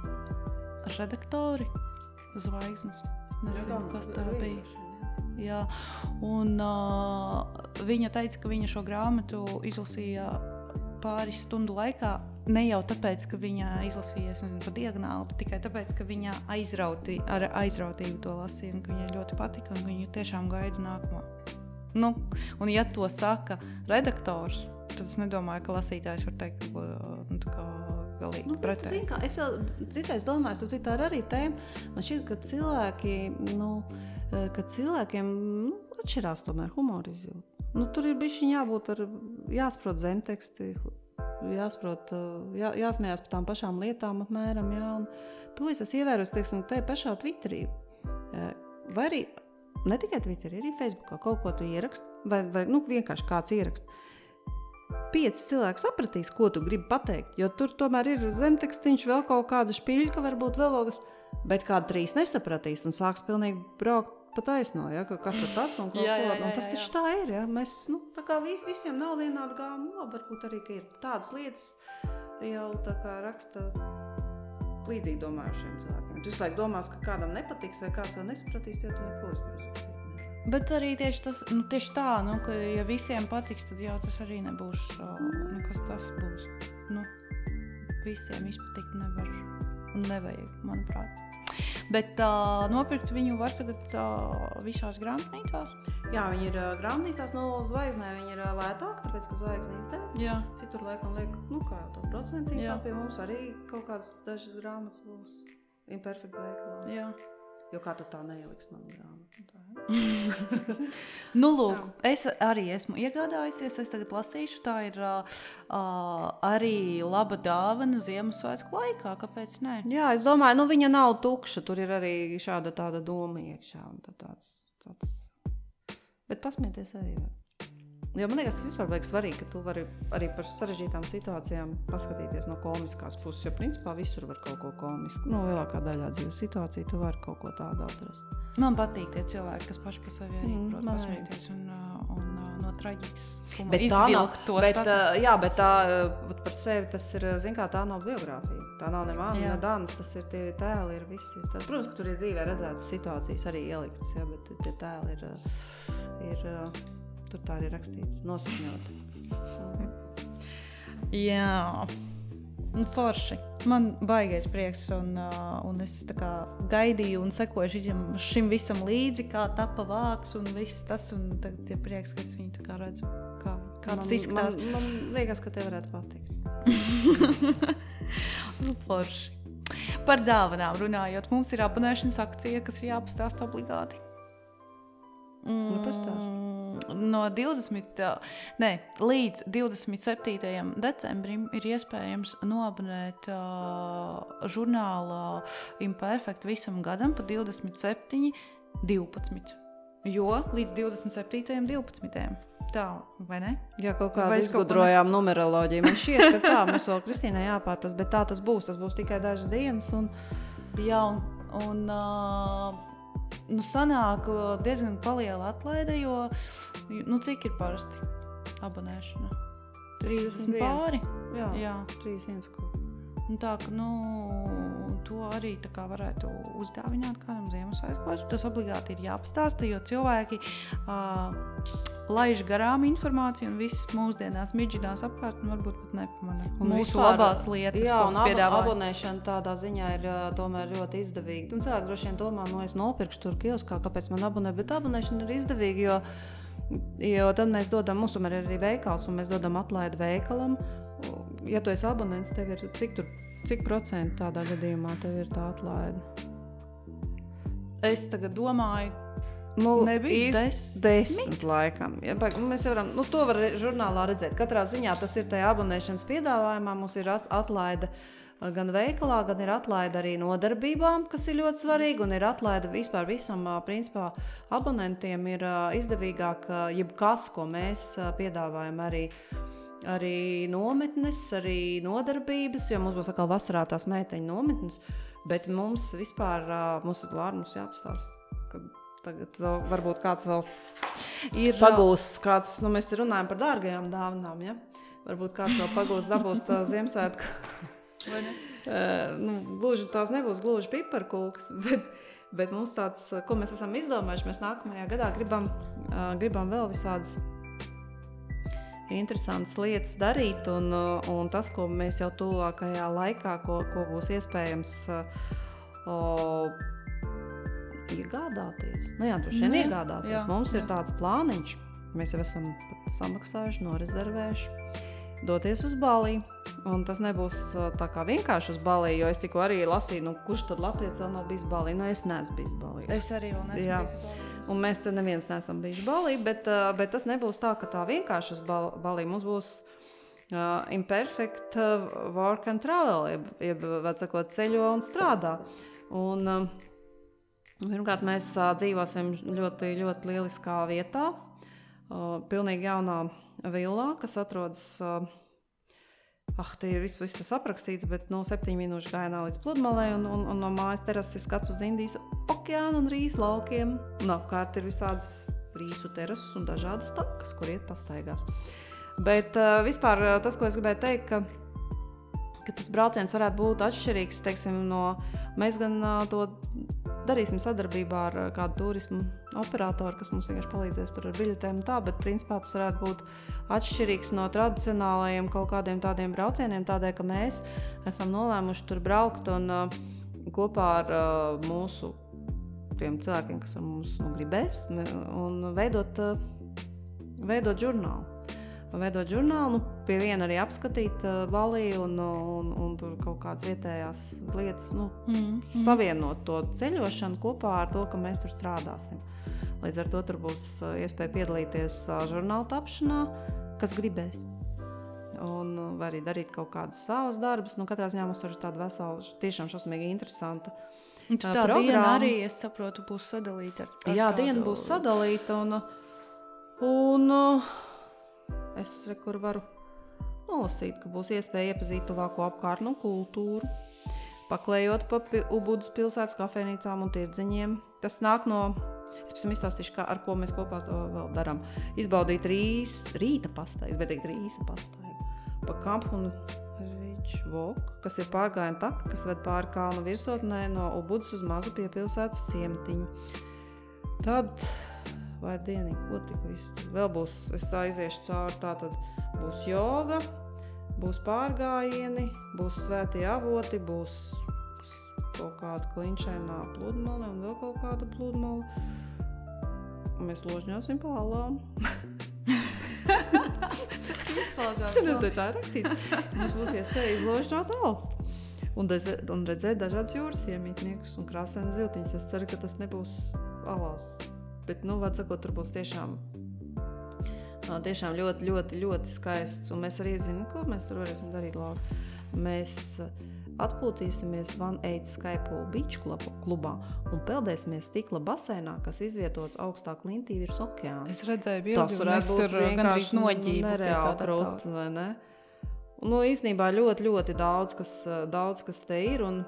uh, ar redaktori uz Zvaigznes. Nezinu, kas tā bija. Jā, un uh, viņa teica, ka viņa šo grāmatu izlasīja pāris stundu laikā, ne jau tāpēc, ka viņa izlasījies pa diagonāli, bet tikai tāpēc, ka viņa aizrauti, ar aizrautību to lasīja, un ka viņai ļoti patika, un viņa tiešām gaida nākamo. Nu, un ja to saka redaktors, tad es nedomāju, ka lasītājs var teikt, ka nu, tā kā galīgi nu, pretēji. Kā, es jau citreiz domāju, tu citā ir arī tēma. Man šķiet, ka cilvēki, nu, ka cilvēkiem nu, atšķirās tomēr humora izjūta. Nu, tur ir bišķiņ jābūt ar, jāsprot zemteksti, jāsprot, jā, jāsmējās par tām pašām lietām apmēram, jā, un to es esmu ievērojis, teiksim, te pašā Twitterī. vai arī ne tikai Twitterī, arī Facebookā kaut ko tu ieraksti, vai, vai nu, vienkārši kāds ierakst. Pieci cilvēki sapratīs, ko tu gribi pateikt, jo tur tomēr ir zemtekstiņš, vēl kaut kāda špīļka, varbūt vēl kaut kas, bet kādi trīs nesapratīs un sāks pilnīgi braukt pa taisno, ja, ka kas ir tas un kaut Jā, jā, ko. jā, Un tas jā, jā. taču tā ir, ja. Mēs, nu, tā kā vis, visiem nav vienāda gāma, nu, varbūt arī, ka ir tādas lietas jau tā kā raksta līdzīgi domājušiem cilvēkiem. Tu visu laiku domās, ka kādam nepatiks vai kāds vēl nesapratīs, jo tu neko uzparazīt. Bet arī tieši, tas, nu, tieši tā, nu, ka ja visiem patiks, tad jau tas arī nebūs, nu, kas tas būs. Nu, visiem izpatikt nevar un nevajag, manuprāt. Bet uh, nopirkt viņu var tagad uh, visās grāmatnīcās? Jā, viņi ir uh, grāmatnīcās, no zvaigznē viņi ir uh, lētāk, tāpēc, ka zvaigzne izdeva. Jā. Citur laikam liek, nu kā jau to procentīgi, Jā. kā pie mums arī kaut kādas dažas grāmatas būs imperfekta veikalā. Jā. Jo kā tu tā neieliks manu grāmatu? Tā, ja? Nu, lūk, es arī esmu iegādājusies, es tagad lasīšu, tā ir uh, uh, arī laba dāvana Ziemassvētku laikā, kāpēc ne? Jā, es domāju, nu viņa nav tukša, tur ir arī šāda tāda doma iekšā. Un tā tāds, tāds... Bet pasmieties arī var. Jo man liekas, tas vispār vajag svarīgi, ka tu vari arī par sarežģītām situācijām paskatīties no komiskās puses, jo principā visur var kaut ko komisku. Nu, lielākā daļā dzīves situācija tu vari kaut ko tādu atrast. Man patīk tie cilvēki, kas paši pa sevi arī Mm, prot man pasmieties un, uh, un uh, no traģiskuma Bet tā nav, izvilkt to bet, saka. uh, jā, bet tā uh, par sevi tas ir, zin kā, tā nav biogrāfija. Tā nav ne māna, Jā. ne Dānas, tas ir tie tēli, ir visi. Tā, protams, ka tur ir dzīvē redzētas situācijas arī ieliktas, jā, bet tie tēli ir, uh, ir uh, tur tā arī rakstīts, nosakņot. Jā, nu forši. Man baigais prieks un, uh, un es tā kā gaidīju un sekoju šim, šim visam līdzi, kā tapa vāks un viss tas. Un tagad ir prieks, ka es viņu tā kā redzu, kā, kā tas izskatās. Man, man liekas, ka tev varētu patikt. Nu, forši. Par dāvanām runājot, mums ir abonēšanas akcija, kas ir jāpastāsta obligāti. Nu, pastāsti. No divdesmit, ne, līdz divdesmit septītajam decembrim ir iespējams noabonēt uh, žurnālā Imperfekt visam gadam pa divdesmit septiņi divpadsmit. Jo līdz divdesmit septītajam divpadsmitajam. Tā, vai ne? Jā, kaut kādu Vai es kaut ko izgudrojām numeroloģiju. Man šķiet, ka tā mums vēl Kristīnai jāpārprast, bet tā tas būs. Tas būs tikai dažas dienas. Un... Jā, un, un uh, nu, sanāk diezgan paliela atlaide, jo, nu, cik ir parasti abonēšana? trīsdesmit pāri? Jā, Jā. trīsdesmit viens kaut. Un tā, ka, nu, to arī tā kā varētu uzdāvināt kādam Ziemassvētkos. Tas obligāti ir jāpastāsta, jo cilvēki uh, laiž garām informāciju un viss mūsdienās midžinās apkārt un varbūt pat nepamana. Un Mūsu vispār, labās lietas, jā, ko un mums abo, piedāvā. abonēšana tādā ziņā ir uh, tomēr ļoti izdevīga. Un cilvēki droši vien domā, no es nopirkšu tur kioskā, kāpēc man abonē, bet abonēšana ir izdevīga, jo, jo tad mēs dodam, mums tomēr ir arī veikals, un mēs dodam atlaidi veikalam. Ja tu esi abonents, tev ir cik tur, cik procentu tādā gadījumā tev ir tā atlaide? Es tagad domāju, Nu, Nebija īsti desmit? desmit laikam. Ja, bet, nu, mēs varam, nu, to var re- žurnālā redzēt. Katrā ziņā tas ir tajā abonēšanas piedāvājumā. Mums ir at, atlaide uh, gan veikalā, gan ir atlaide arī nodarbībām, kas ir ļoti svarīgi, un ir atlaide vispār visam, uh, principā, abonentiem ir uh, izdevīgāk, uh, jebkas, ko mēs uh, piedāvājam arī. Arī nometnes, arī nodarbības, jo mums būs atkal vasarā tās meiteņu nometnes, bet mums vispār, uh, mums ir Lāra, mums jāapstāsta, ka tagad vēl, varbūt kāds vēl ir pagūs, kāds, nu mēs te runājam par dārgajām dāvanām, ja? Varbūt kāds vēl pagūs dabūt uh, Ziemassvētku. vai ne? Uh, nu, gluži tās nebūs gluži piparkūkas, bet, bet mums tāds, ko mēs esam izdomājuši, mēs nākamajā gadā gribam, uh, gribam vēl visādas interesantas lietas darīt, un, uh, un tas, ko mēs jau tuvākajā laikā, ko, ko būs iespējams uh, uh, iegādāties. Nu jā, droši vien Nu jā, iegādāties. jā, Mums ir jā. tāds plāniņš, mēs jau esam pat samaksājuši, norezervējuši, doties uz Baliju. Un tas nebūs uh, tā kā vienkārši uz Baliju, jo es tikko arī lasīju, nu kurš tad Latvijas vēl nav bijis Baliju? Nu es neesmu bijis Baliju. Es arī vēl neesmu Jā. bijusi Balijā. Un mēs te neviens neesam bijuši Balī, bet, uh, bet tas nebūs tā, ka tā vienkārši uz Bal- Balī. Mums būs uh, imperfect uh, work and travel, jeb, jeb var sakot, ceļo un strādā. Un, uh, Pirmkārt, mēs uh, dzīvosim ļoti, ļoti lieliskā vietā, uh, pilnīgi jaunā villā, kas atrodas, uh, ah, te ir viss, viss tas aprakstīts, bet no septiņu minūšu gājienā līdz pludmalei, un, un, un no mājas terases skats uz Indijas okeānu un rīsu laukiem, un apkārt ir visādas rīsu terases un dažādas takas, kur iet pastaigās. Bet uh, vispār uh, tas, ko es gribēju teikt, ka ka tas brauciens varētu būt atšķirīgs, teiksim, no, mēs gan uh, to darīsim sadarbībā ar uh, kādu turismu operatoru, kas mums vienkārši palīdzēs tur ar biļetēm un tā, bet principā tas varētu būt atšķirīgs no tradicionālajiem kaut kādiem tādiem braucieniem, tādēļ, ka mēs esam nolēmuši tur braukt un uh, kopā ar uh, mūsu tiem cilvēkiem, kas ar mums nu, gribēs, un veidot, uh, veidot žurnālu. Veidot žurnālu, nu, pie viena arī apskatīt uh, Balī un, un, un tur kaut kādas vietējās lietas, nu, mm, mm. savienot to ceļošanu kopā ar to, ka mēs tur strādāsim. Līdz ar to tur būs uh, iespēja piedalīties uh, žurnālu tapšanā, kas gribēs. Un uh, vai arī darīt kaut kādas savas darbus. Nu, katrā ziņā mums tur ir tāda vesela, tiešām šausmīgi interesanta uh, tā programma. Diena arī, es saprotu, būs sadalīta. Ar, ar Jā, kādu... diena būs sadalīta un, un uh, es kur varu nolasīt, ka būs iespēja iepazīt tuvāko apkārtnu kultūru, paklējot pa Ubudas pilsētas kafejnīcām un tirdziņiem. Tas nāk no, es pēc tam izstāstīšu, kā, ar ko mēs kopā to vēl darām. Izbaudīt rīs, rīta pastaigu, bet teikt rīsa pastaigu. Pa kampu un Ričvoku, kas ir pārgājiena taka, kas ved pāri kalnu virsotnē no Ubudas uz mazu pie pilsētas ciematiņu. Tad... vai dienīgi, ko tik visu. Vēl būs, es tā iziešu cauri, tā tad būs joga, būs pārgājieni, būs svētie avoti, būs kaut kāda klinšainā pludmale un vēl kaut kāda pludmale. Mēs ložņosim pa alām. Tas izklausās. Nu, tā ir rakstīts. Mums būs iespēja izložņot alas. Un, redzēt, un redzēt dažādas jūras iemītniekus un krāsainas ziltiņas. Es ceru, ka tas nebūs alās. Bet, nu, vārds sakot, tur būs tiešām, tiešām ļoti, ļoti, ļoti skaists. Un mēs arī zinām, ko mēs tur varēsim darīt, Laura. Mēs atpūtīsimies One Eight Skypool Beach klubā un peldēsimies stikla baseinā, kas izvietots augstā klintī virs okeāna. Es redzēju bildi, tas un mēs tur gandrīz noģību. Nereāli krūt, vai ne? Un, nu, īstenībā ļoti, ļoti daudz, kas, daudz, kas te ir. Un,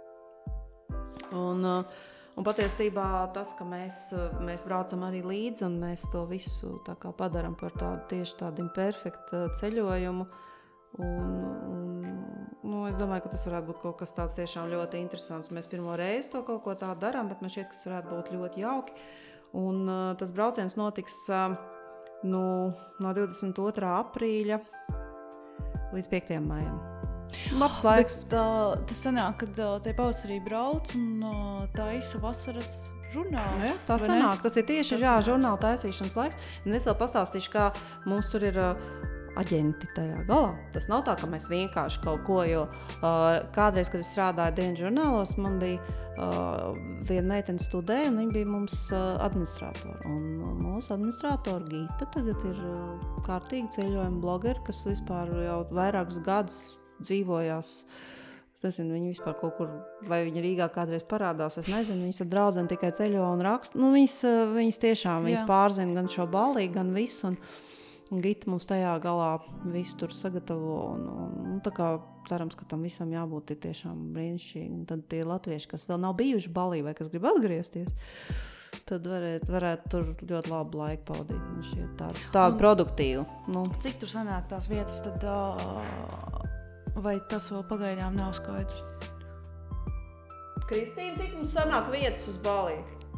un Un patiesībā tas, ka mēs, mēs braucam arī līdzi un mēs to visu tā kā padaram par tādu tieši tādu imperfektu ceļojumu. Un, un, nu, es domāju, ka tas varētu būt kaut kas tāds tiešām ļoti interesants. Mēs pirmo reizi to kaut ko tādu darām, bet man šķiet, ka tas varētu būt ļoti jauki. Un uh, tas brauciens notiks uh, nu, no divdesmit otrā aprīļa līdz piektajam maijam. Labs laiks. Bet, uh, tas sanāk, kad uh, te pavasarī brauc un uh, taisa vasaras žurnālu. Ja, tā sanāk, tas ir tieši tas jā, sanāk. žurnāla taisīšanas laiks. Un es vēl pastāstīšu, kā mums tur ir uh, aģenti tajā galā. Tas nav tā, ka mēs vienkārši kaut ko, jo uh, kādreiz, kad es strādāju dienas žurnālos, man bija uh, viena meitene studēja un viņa bija mums uh, administratora. Un uh, mūsu administratora Gita tagad ir uh, kārtīgi ceļojuma blogeri, kas vispār jau vairākus gadus dzīvojās, es nezinu, viņi vispār kaut kur, vai viņi Rīgā kādreiz parādās, es nezinu, viņas ar draudzeni tikai ceļo un raksta. Nu, viņas, viņas tiešām, viņas pārzina gan šo Balī, gan visu, un, un Gita mums tajā galā visu tur sagatavo, un, un, un tā kā cerams, ka tam visam jābūt tiešām brīnišķīgi. Un tad tie latvieši, kas vēl nav bijuši Balī vai kas grib atgriezties, tad varētu, varētu tur ļoti labu laiku pavadīt. Nu, tādu, tādu produktīvu. Nu. Cik tur sanāk tās vietas, tad... Uh... Vai tas vēl pagaidām nav skaidrs? Kristīna, cik mums sanāk vietas uz Balī?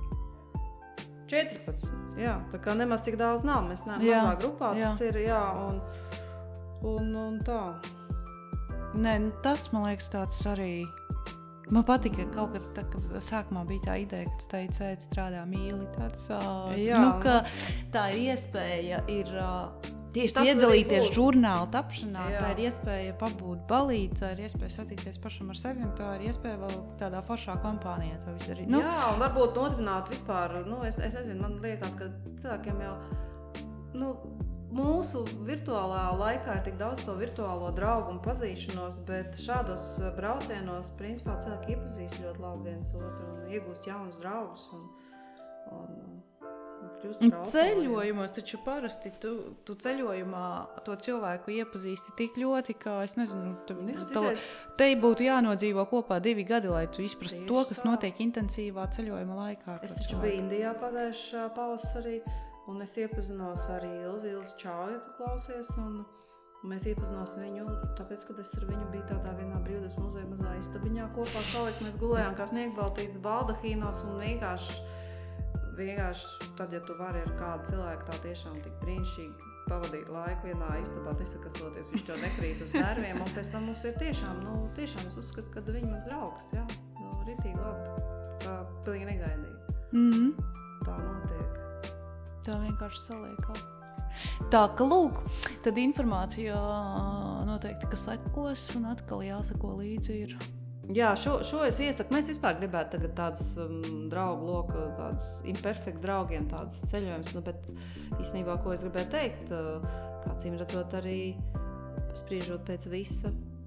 četrpadsmit. Jā, tā kā nemaz tik daudz nav. Mēs neesam mazā grupā, jā. Tas ir, jā, un, un, un tā. Nē, tas, man liekas, tāds arī... Man patika kaut kad, tā, kad sākumā bija tā ideja, ka tu teici, ēt, strādā mīli, tāds... Uh, jā. Nu, ka tā ir iespēja, ir... Uh, Tieši tas piedalīties žurnāla tapšanā, jā. Tā ir iespēja pabūt Balī, tā ir iespēja satikties pašam ar sevi, un tā ir iespēja vēl tādā foršā kompānijā to visu darīt. Nu? Jā, un varbūt nodibināt vispār, nu, es, es nezinu, man liekas, ka cilvēkiem jau, nu, mūsu virtuālā laikā ir tik daudz to virtuālo draugu un pazīšanos, bet šādos braucienos principā cilvēki iepazīst ļoti labi viens otru un iegūst jaunus draugus un, un, un kļūst par ceļojumos, taču parasti tu, tu ceļojumā to cilvēku iepazīsti tik ļoti, ka es nezinu, tu, tā, te būtu jānodzīvo kopā divi gadi, lai tu izprastu to, kas tā. Notiek intensīvā ceļojuma laikā. Es taču biju Indijā pagājušā pavasarī, un es iepazinos arī Ilzi, Ilzi Čauju, tu klausies, un mēs iepazinos viņu, tāpēc, kad es ar viņu biju tādā vienā brīvības muzeja mazā istabiņā kopā salikt, mēs gulējām kā sniegbaltītas baldahīnos, un vienkārši, vienkārši tad, ja tu vari ar kādu cilvēku tā tiešām tik brīnišķīgi pavadīt laiku vienā istabā, nesakasoties, viņš to nekrīt uz nerviem, un pēc tam mums ir tiešām, nu, tiešām es uzskatu, ka viņi mans draugs, jā, nu, ritīgi labi, tā pilnīgi negaidīja. Mm-hmm. Tā notiek. Tā vienkārši saliekā. Tā, ka lūk, tad informācija noteikti, ka sekos un atkal jāsako līdzi ir. Jā, šo, šo es iesaku. Mēs vispār gribētu tagad tādas um, draugu loku, tādas imperfektu draugiem, tādas ceļojumus, nu, bet īstenībā, ko es gribēju teikt, kā cīm redzot arī spriežot pēc visa,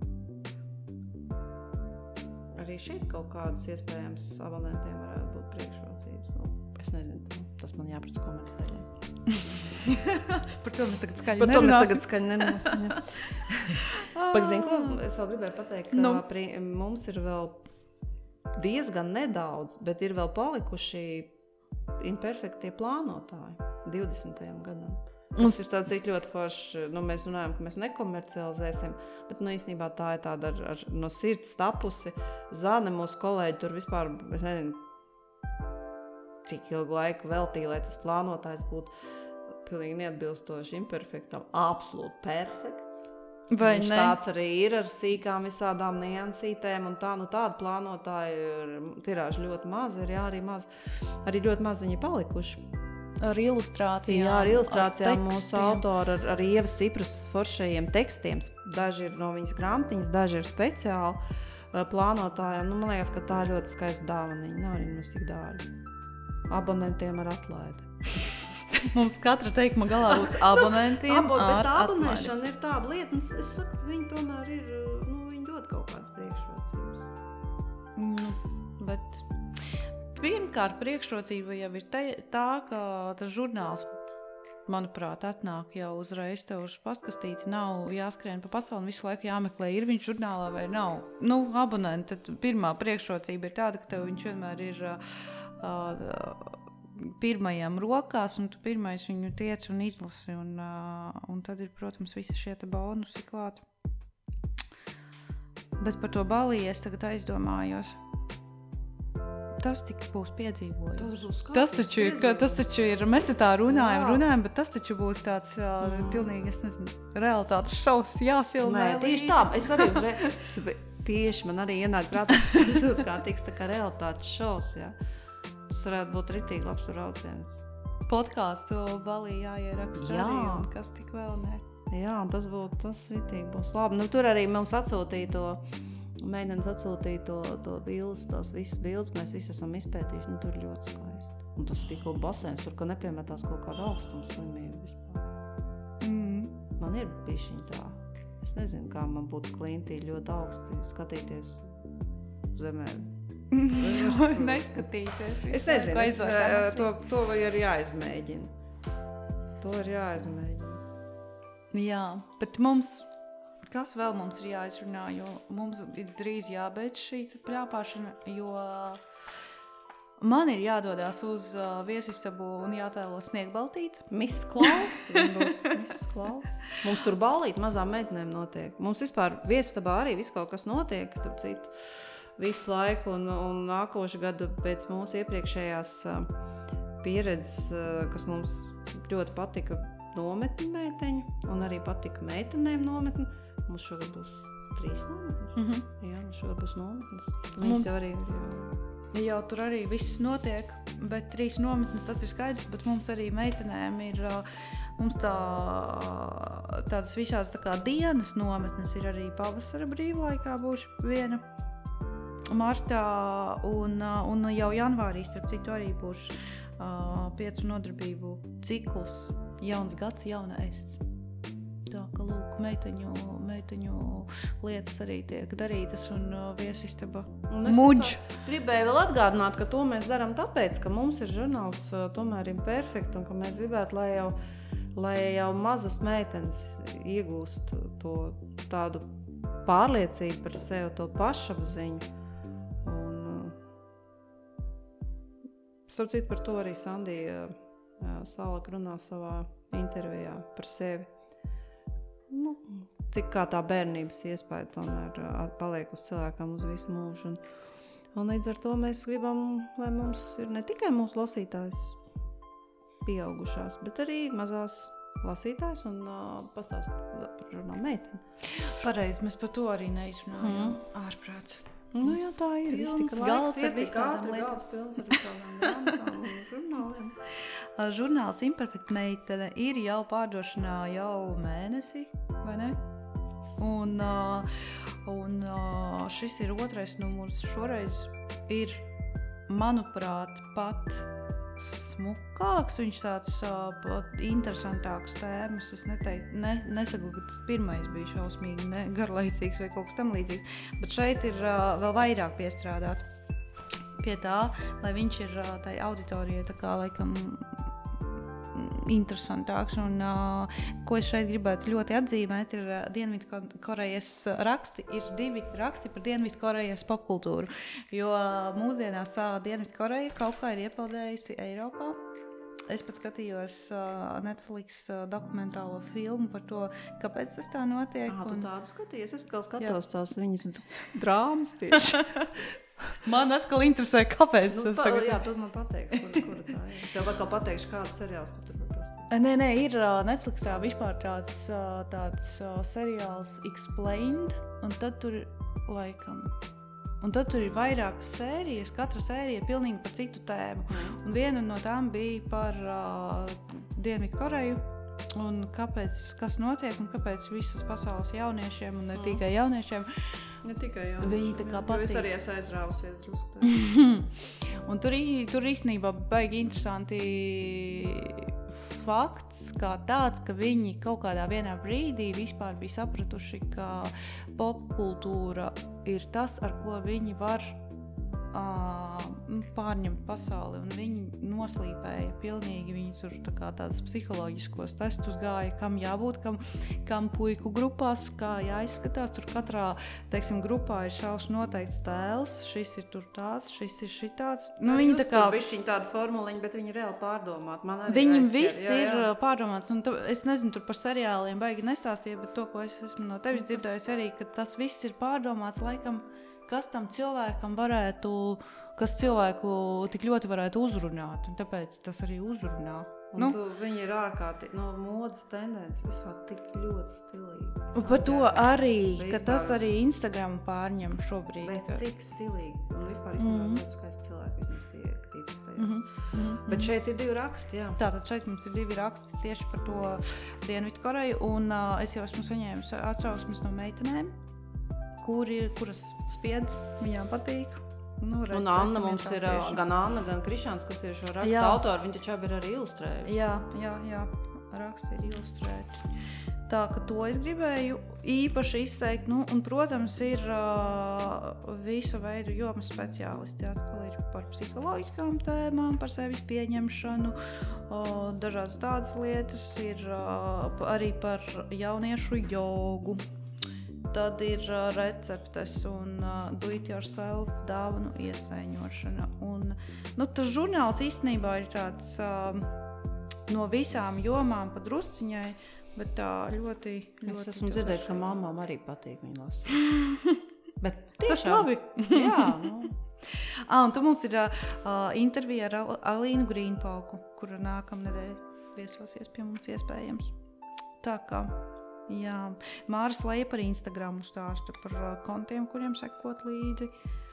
arī šeit kaut kādas iespējams abonentiem varētu būt priekšrocības. Nu, es nezinu, tas man jāprats komentas daļai. Par to mēs tagad skaļi Par nerunāsim. to mēs tagad skaļi nerunāsim. Pak, zin, ko es vēl gribēju pateikt, ka no. pri, mums ir vēl diezgan nedaudz, bet ir vēl palikuši imperfektie plānotāji divdesmitajam gadam. Tas ir tāds cik ļoti forši, nu mēs runājam, ka mēs nekomercializēsim, bet nu īstenībā tā ir tāda ar, ar, no sirds tapusi. Zane, mūsu kolēģi tur vispār, es nezinu, cik ilgu laiku veltīja, lai tas plānotājs būtu pilnīgi neatbilstoši imperfektam, absolūti perfekts. Vai Viņš ne? tāds arī ir ar sīkām visādām niansītēm un tā, nu tāda plānotāja tirāža ļoti maz, ir jā, arī maz, arī ļoti maz viņi palikuši. Ar ilustrācijām. Jā, ar ilustrācijām ar mūsu autori, ar, ar Ievas Ciprus foršajiem tekstiem. Daži ir no viņas grāmatiņas, daži ir speciāli plānotājiem. Nu, man liekas, ka tā ļoti skaista dāvaniņa, nav arī mums tik dārgi. Abonentiem ar atlaidi. Mums katra teikuma galā būs abonentiem Abo, ar bet atlaidi. abonēšana ir tāda lieta, un es saku, viņi tomēr ir, nu, viņi dod kaut kādas priekšrocības. Nu, bet pirmkārt priekšrocība jau ir te, tā, ka tas žurnāls, manuprāt, atnāk jau uzreiz tev uz pastkastīti, nav jāskrien pa pasauli, visu laiku jāmeklē, ir viņš žurnālā vai nav. Nu, abonenti, tad pirmā priekšrocība ir tāda, ka tev viņš vienmēr ir uh, uh, pirmajam rokās, un tu pirmais viņu tiec un izlasi, un, uh, un tad ir, protams, visi šie te bonusi klāt. Bet par to baliju es tagad aizdomājos. Tas tik būs piedzīvojums. Tas būs tas taču, ir, ka, tas taču ir, mēs te tā runājam, Jā. runājam, bet tas taču būs tāds uh, pilnīgi, es nezinu, realitātes šovs jāfilmē. Nē, tieši tā, es arī uzreiz, tieši man arī ienāk prātā, tas būs kā tiks tā kā realitātes šovs, jā. Tas varētu būt ritīgi labs brauciens. Podkāstu balī jāieraksta Jā. arī, un kas tik vēl ne. Jā, tas būtu, tas ritīgi būs labi. Nu, tur arī mums atsūtīja to, mēģinājums atsūtīja to, to bildes, tās visas bildes, mēs visi esam izpētījuši, nu tur ļoti skaisti. Un tas tikla basēns, tur, ka nepiemetās kaut kāda augstuma slimība vispār. Mm. Man ir bišķiņ tā. Es nezinu, kā man būtu klintī ļoti augsti skatīties zemē. Neskatīsies. Es nezinu, es, to, to ir jāizmēģina. To ir jāizmēģina. Jā, bet mums, kas vēl mums ir jāizrunā, jo mums ir drīz jābeidz šī pļāpāšana, jo man ir jādodās uz uh, viesistabu un jātēlo Sniegbaltīt. Miss Klaus, būs Miss Klaus. Mums tur ballīt mazām meitenēm notiek. Mums vispār viesistabā arī viss kaut kas notiek, starp citu. Visu laiku, un, un nākošu gadu pēc mūsu iepriekšējās uh, pieredzes, uh, kas mums ļoti patika nometni meiteņu, un arī patika meitenēm nometni. Mums šogad būs trīs nometnes. Mm-hmm. Jā, mums šogad būs nometnes. Mums Mums jau arī jā. jau tur arī viss notiek, bet trīs nometnes tas ir skaidrs, bet mums arī meitenēm ir, uh, mums tā, tādas visādas tā kā dienas nometnes ir arī pavasara brīvlaikā būs viena. Martā un, un jau janvārī, starp citu, arī būs uh, piecu nodarbību cikls jauns gads, jauna es. Tā, ka, lūk, meiteņu, meiteņu lietas arī tiek darītas un uh, viesistaba muģ. Gribēju vēl atgādināt, ka to mēs darām tāpēc, ka mums ir žurnāls uh, tomēr imperfekt un ka mēs gribētu, lai jau, lai jau mazas meitenes iegūst to tādu pārliecību par sevi, to pašapziņu. Un, starp citu, par to arī Sandija uh, Salak runā savā intervijā par sevi. Nu, cik kā tā bērnības iespēja tomēr paliek uz cilvēkam uz visu mūžu. Un, un līdz ar to mēs gribam, lai mums ir ne tikai mūsu lasītājs pieaugušās, bet arī mazās lasītājs un uh, pastāst par žurnālu meiteni. Pareizi, mēs par to arī neizrunājam. Mm. Ārprāts. Nu jā, tā ir. Pilns galds ar visādām lietām. Galds pilns ar visādām grāmatām un žurnāliem. Žurnāls Imperfekt meitene ir jau pārdošanā jau mēnesi, vai ne? Un, un šis ir otrais numurs. Šoreiz ir, manuprāt, pat smukāks, viņš tāds uh, interesantāks tēmas. Es neteiktu, ne, nesaku, ka tas pirmais bija šausmīgi ne, garlaicīgs vai kaut kas tam līdzīgs, bet šeit ir uh, vēl vairāk piestrādāt pie tā, lai viņš ir uh, tai auditorijai tā kā laikam interesantāks. Un, uh, ko es šeit gribētu ļoti atzīmēt, ir uh, Dienvidkorejas raksti. Ir divi raksti par Dienvidkorejas popkultūru, jo uh, mūsdienās uh, Dienvidkoreja kaut kā ir iepeldējusi Eiropā. Es pat skatījos uh, Netflix uh, dokumentālo filmu par to, kāpēc tas tā notiek. Ā, tu un... tādu skaties? Es atkal skatos tās viņas drāmas tieši. Man atkal interesē, kāpēc nu, tas pa, tagad... Jā, tu man pateiksi, kura, kura tā ir. Es tev atkal pateikšu, kādu seriāls tu tur pastāst. Nē, nē, ir uh, Netflixā vispār tāds, uh, tāds uh, seriāls Explained, un tad tur laikam... Un tad tur ir vairākas sērijas, katra sērija ir pilnīgi par citu tēmu. Mm. Un viena no tām bija par uh, Dienvidkoreju un kāpēc, kas notiek un kāpēc visas pasaules jauniešiem un ne mm. tikai jauniešiem. Ne tikai jauniešiem. Viņi tā kā patīk. Es arī esmu aizrāvusies drusku. Un tur, tur īstenībā baigi interesanti fakts kā tāds, ka viņi kaut kādā vienā brīdī vispār bija sapratuši, ka popkultūra ir tas, ar ko viņi var uh, pārņemt pasauli. Un viņi noslīpēja pilnīgi, viņi tur tā kā tādas psiholoģiskos testus gāja, kam jābūt, kam, kam puiku grupās, kā jāizskatās. Tur katrā, teiksim, grupā ir savs noteikts tēls, šis ir tur tāds, šis ir šitāds. Nu, viņi tā kā... Tur bišķiņ tāda formuliņa, bet viņi reāli pārdomāt. Viņam viss jā, jā. ir pārdomāts. Un tā, es nezinu, tur par seriāliem baigi nestāstīja, bet to, ko es esmu no tevis dzirdējusi arī, ka tas viss ir pārdomāts laikam, kas tam cilvēkam varētu, kas cilvēku tik ļoti varētu uzrunāt, un tāpēc tas arī uzrunā. Un nu? Tu, viņi ir ārkārtīgi, no modas tendences vispār tik ļoti stilīgi. Un par to arī, vispār, ka tas arī Instagram pārņem šobrīd. Bet ka... cik stilīgi, un vispār izstāvā mm-hmm. ļoti skaisti cilvēki, vismaz tie, tie tas tajās. Mm-hmm. Mm-hmm. Bet šeit ir divi raksti, jā. Tātad šeit mums ir divi raksti tieši par to Dienvidkoreju, un uh, es jau esmu saņēmis atsauksmes no meitenēm, kuri, kuras spiedz, viņām patīk. Nu, redz, un Anna mums ir, tieši. gan Anna, gan Krišāns, kas ir šo rakstu autori, viņi taču abi ir arī ilustrējuši. Jā, jā, jā, raksti ir ilustrēti. Tā, ka to es gribēju īpaši izteikt, nu, un, protams, ir uh, visu veidu jomas speciālisti, atkal ir par psiholoģiskām tēmām, par sevis pieņemšanu, uh, dažādas tādas lietas, ir uh, arī par jauniešu jogu. Tad ir uh, receptes un uh, do it yourself dāvanu iesaiņošana. Un, nu, tas žurnāls īstenībā ir tāds uh, no visām jomām pa drusciņai, bet tā ļoti, ļoti... Es esmu dzirdējis, ka mamām arī patīk viņu lasīt. Bet tiešām. Tas labi. Jā, nu. ah, un tu mums ir uh, intervija ar Al- Alīnu Grīnpauku, kura nākamnedēļ viesosies pie mums iespējams. Tā kā... Jā, Māra Sleja par Instagramu stāstu, par uh, kontiem, kuriem sekot līdzi.